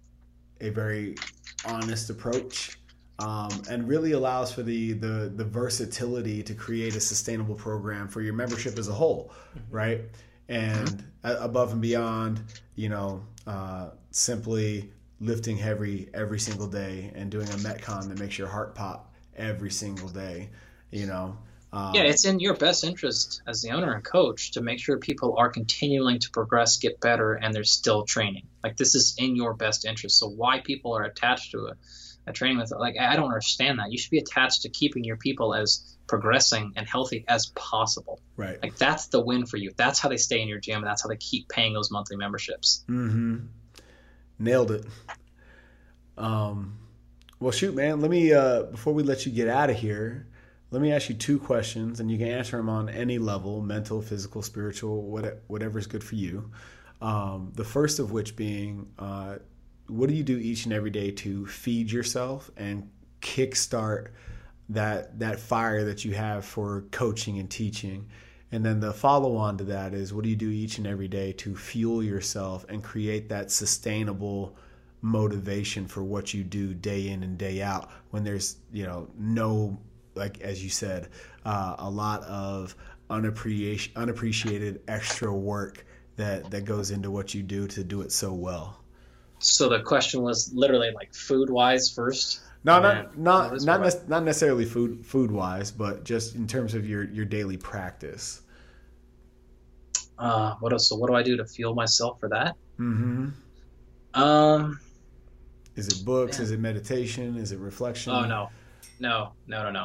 a very honest approach um, and really allows for the, the, the versatility to create a sustainable program for your membership as a whole, mm-hmm. right? And above and beyond, you know, uh, simply lifting heavy every single day and doing a Metcon that makes your heart pop every single day, you know. Um, yeah, it's in your best interest as the owner and coach to make sure people are continuing to progress, get better, and they're still training. Like this is in your best interest. So why people are attached to a, a training method, like I don't understand that. You should be attached to keeping your people as progressing and healthy as possible. Right. Like that's the win for you. That's how they stay in your gym, and that's how they keep paying those monthly memberships. Mm-hmm. Nailed it. Um, well, shoot, man, let me, uh, before we let you get out of here, let me ask you two questions, and you can answer them on any level, mental, physical, spiritual, whatever is good for you. Um, the first of which being, uh, what do you do each and every day to feed yourself and kickstart that that fire that you have for coaching and teaching? And then the follow-on to that is, what do you do each and every day to fuel yourself and create that sustainable motivation for what you do day in and day out when there's, you know, no, like, as you said, uh, a lot of unappreciated, unappreciated extra work that, that goes into what you do to do it so well. So the question was literally like food-wise first? No, not not not, ne- not necessarily food food wise, but just in terms of your, your daily practice. Uh, what else? So what do I do to fuel myself for that? Mm-hmm. Um, is it books? Man. Is it meditation? Is it reflection? Oh no, no, no, no, no.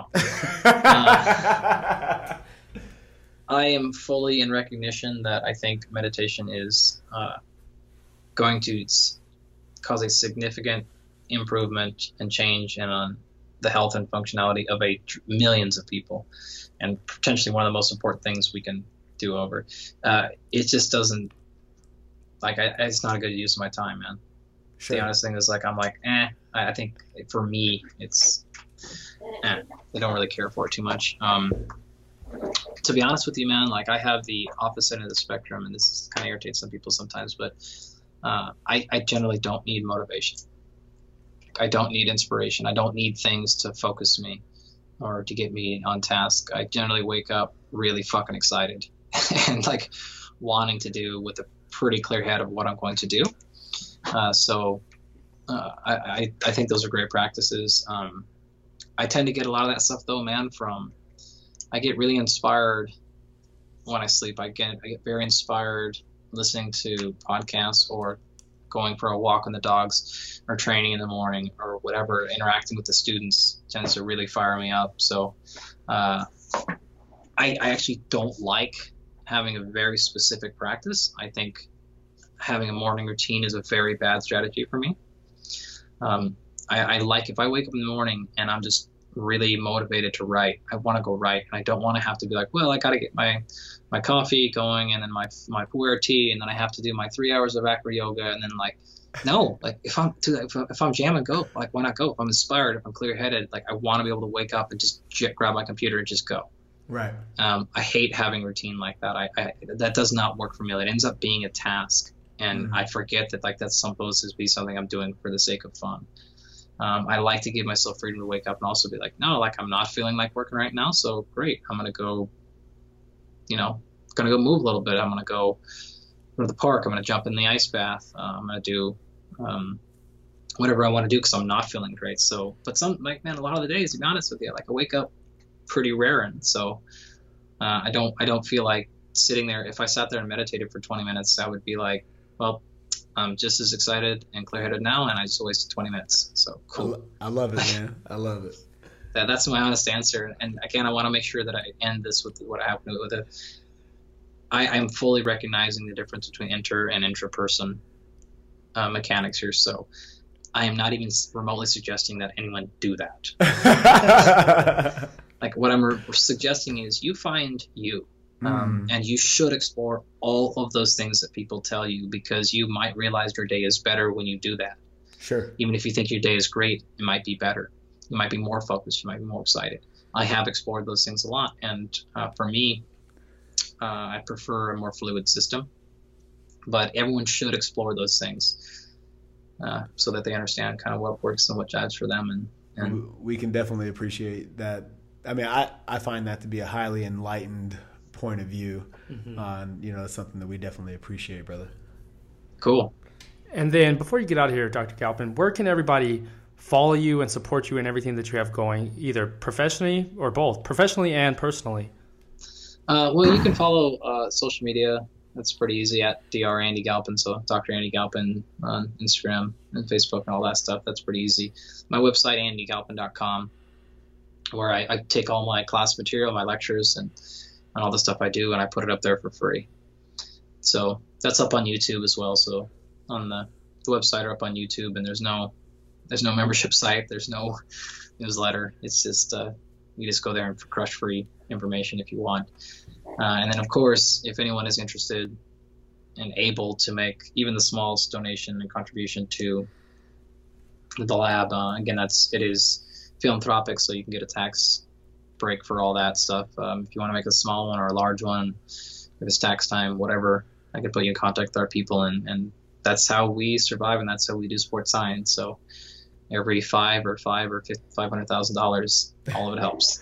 uh, I am fully in recognition that I think meditation is uh, going to cause a significant improvement and change in on the health and functionality of a tr- millions of people, and potentially one of the most important things we can do over. Uh, it just doesn't like I, it's not a good use of my time, man. Sure. The honest thing is like I'm like, eh. I, I think for me, it's eh, I don't really care for it too much. Um, to be honest with you, man, like I have the opposite end of the spectrum, and this kind of irritates some people sometimes, but uh, I, I generally don't need motivation. I don't need inspiration. I don't need things to focus me or to get me on task. I generally wake up really fucking excited and like wanting to do with a pretty clear head of what I'm going to do. Uh, so uh, I, I, I think those are great practices. Um, I tend to get a lot of that stuff though, man, from, I get really inspired when I sleep. I get, I get very inspired listening to podcasts or going for a walk when the dogs are training in the morning or whatever, interacting with the students tends to really fire me up. So uh, I, I actually don't like having a very specific practice. I think having a morning routine is a very bad strategy for me. Um, I, I like if I wake up in the morning and I'm just really motivated to write, I want to go write. And I don't want to have to be like, well, I got to get my, my coffee going and then my, my pu'er tea, and then I have to do my three hours of acro yoga. And then like, no, like if I'm, if, if I'm jamming, go, like, why not go? If I'm inspired, if I'm clear headed, like I want to be able to wake up and just j- grab my computer and just go. Right. Um, I hate having a routine like that. I, I, that does not work for me. It ends up being a task. And mm-hmm. I forget that like that's supposed to be something I'm doing for the sake of fun. Um, I like to give myself freedom to wake up and also be like, no, like I'm not feeling like working right now. So great. I'm going to go, you know, going to go move a little bit. I'm going to go go to the park. I'm going to jump in the ice bath. Uh, I'm going to do um, whatever I want to do because I'm not feeling great. So, but some like, man, a lot of the days, to be honest with you, like I wake up pretty rare. And so uh, I don't, I don't feel like sitting there. If I sat there and meditated for twenty minutes, I would be like, well, I'm just as excited and clear-headed now, and I just wasted twenty minutes. So cool. I love it, man. I love it. that, that's my honest answer. And again, I want to make sure that I end this with what happened with it. I am fully recognizing the difference between inter and intra-person uh, mechanics here. So I am not even remotely suggesting that anyone do that. Like what I'm re- suggesting is you find you. Um, mm. And you should explore all of those things that people tell you, because you might realize your day is better when you do that. Sure. Even if you think your day is great, it might be better. You might be more focused. You might be more excited. I have explored those things a lot. And uh, for me, uh, I prefer a more fluid system. But everyone should explore those things uh, so that they understand kind of what works and what jives for them. And, and we can definitely appreciate that. I mean, I, I find that to be a highly enlightened point of view. Mm-hmm. On, you know, it's something that we definitely appreciate, brother. Cool. And then before you get out of here, Doctor Galpin, where can everybody follow you and support you in everything that you have going, either professionally or both, professionally and personally? Uh, well, you can follow uh, social media. That's pretty easy at Doctor Andy Galpin. So Doctor Andy Galpin on Instagram and Facebook and all that stuff. That's pretty easy. My website, andy galpin dot com, where I, I take all my class material, my lectures, and and all the stuff I do, and I put it up there for free. So that's up on YouTube as well. So on the, the website or up on YouTube, and there's no there's no membership site, there's no newsletter. It's just uh, you just go there and crush free information if you want. Uh, and then of course, if anyone is interested and able to make even the smallest donation and contribution to the lab, uh, again, that's it is philanthropic, so you can get a tax break for all that stuff. Um, if you want to make a small one or a large one, if it's tax time, whatever, I can put you in contact with our people, and, and that's how we survive, and that's how we do sports science. So every five or five or five hundred thousand dollars, all of it helps.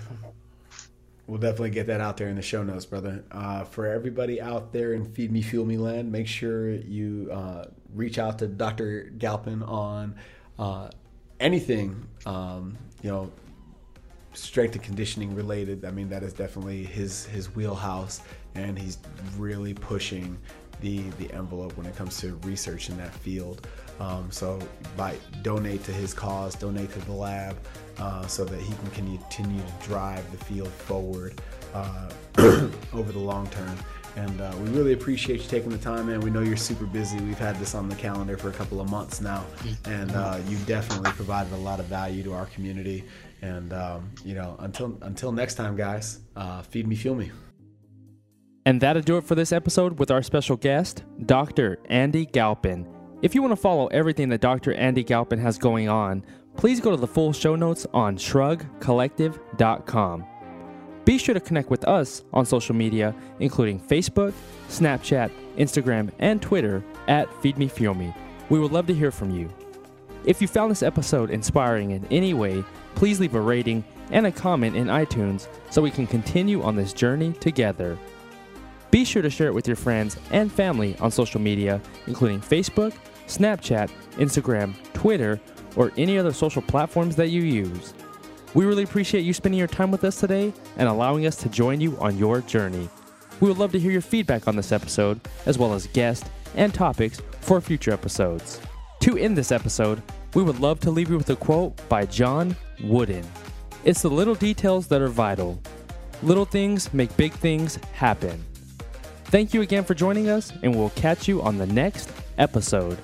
We'll definitely get that out there in the show notes, brother. Uh, for everybody out there in Feed Me, Fuel Me land, make sure you uh, reach out to Doctor Galpin on uh, anything, um, you know, strength and conditioning related. I mean, that is definitely his his wheelhouse, and he's really pushing the the envelope when it comes to research in that field. Um, so by donate to his cause, donate to the lab, uh, so that he can continue to drive the field forward uh, over the long term. And uh, we really appreciate you taking the time, man. We know you're super busy. We've had this on the calendar for a couple of months now, and uh, you definitely provided a lot of value to our community. And, um, you know, until until next time, guys, uh, feed me, fuel me. And that'll do it for this episode with our special guest, Doctor Andy Galpin. If you want to follow everything that Doctor Andy Galpin has going on, please go to the full show notes on shrug collective dot com. Be sure to connect with us on social media, including Facebook, Snapchat, Instagram, and Twitter at Feed Me Fuel Me. We would love to hear from you. If you found this episode inspiring in any way, please leave a rating and a comment in iTunes so we can continue on this journey together. Be sure to share it with your friends and family on social media, including Facebook, Snapchat, Instagram, Twitter, or any other social platforms that you use. We really appreciate you spending your time with us today and allowing us to join you on your journey. We would love to hear your feedback on this episode, as well as guests and topics for future episodes. To end this episode, we would love to leave you with a quote by John Wooden. It's the little details that are vital. Little things make big things happen. Thank you again for joining us, and we'll catch you on the next episode.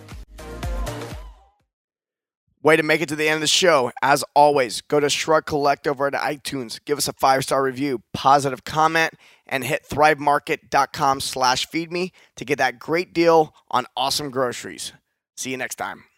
Way to make it to the end of the show. As always, go to Shrug Collective over at iTunes. Give us a five-star review, positive comment, and hit thrivemarket.com slash feed me to get that great deal on awesome groceries. See you next time.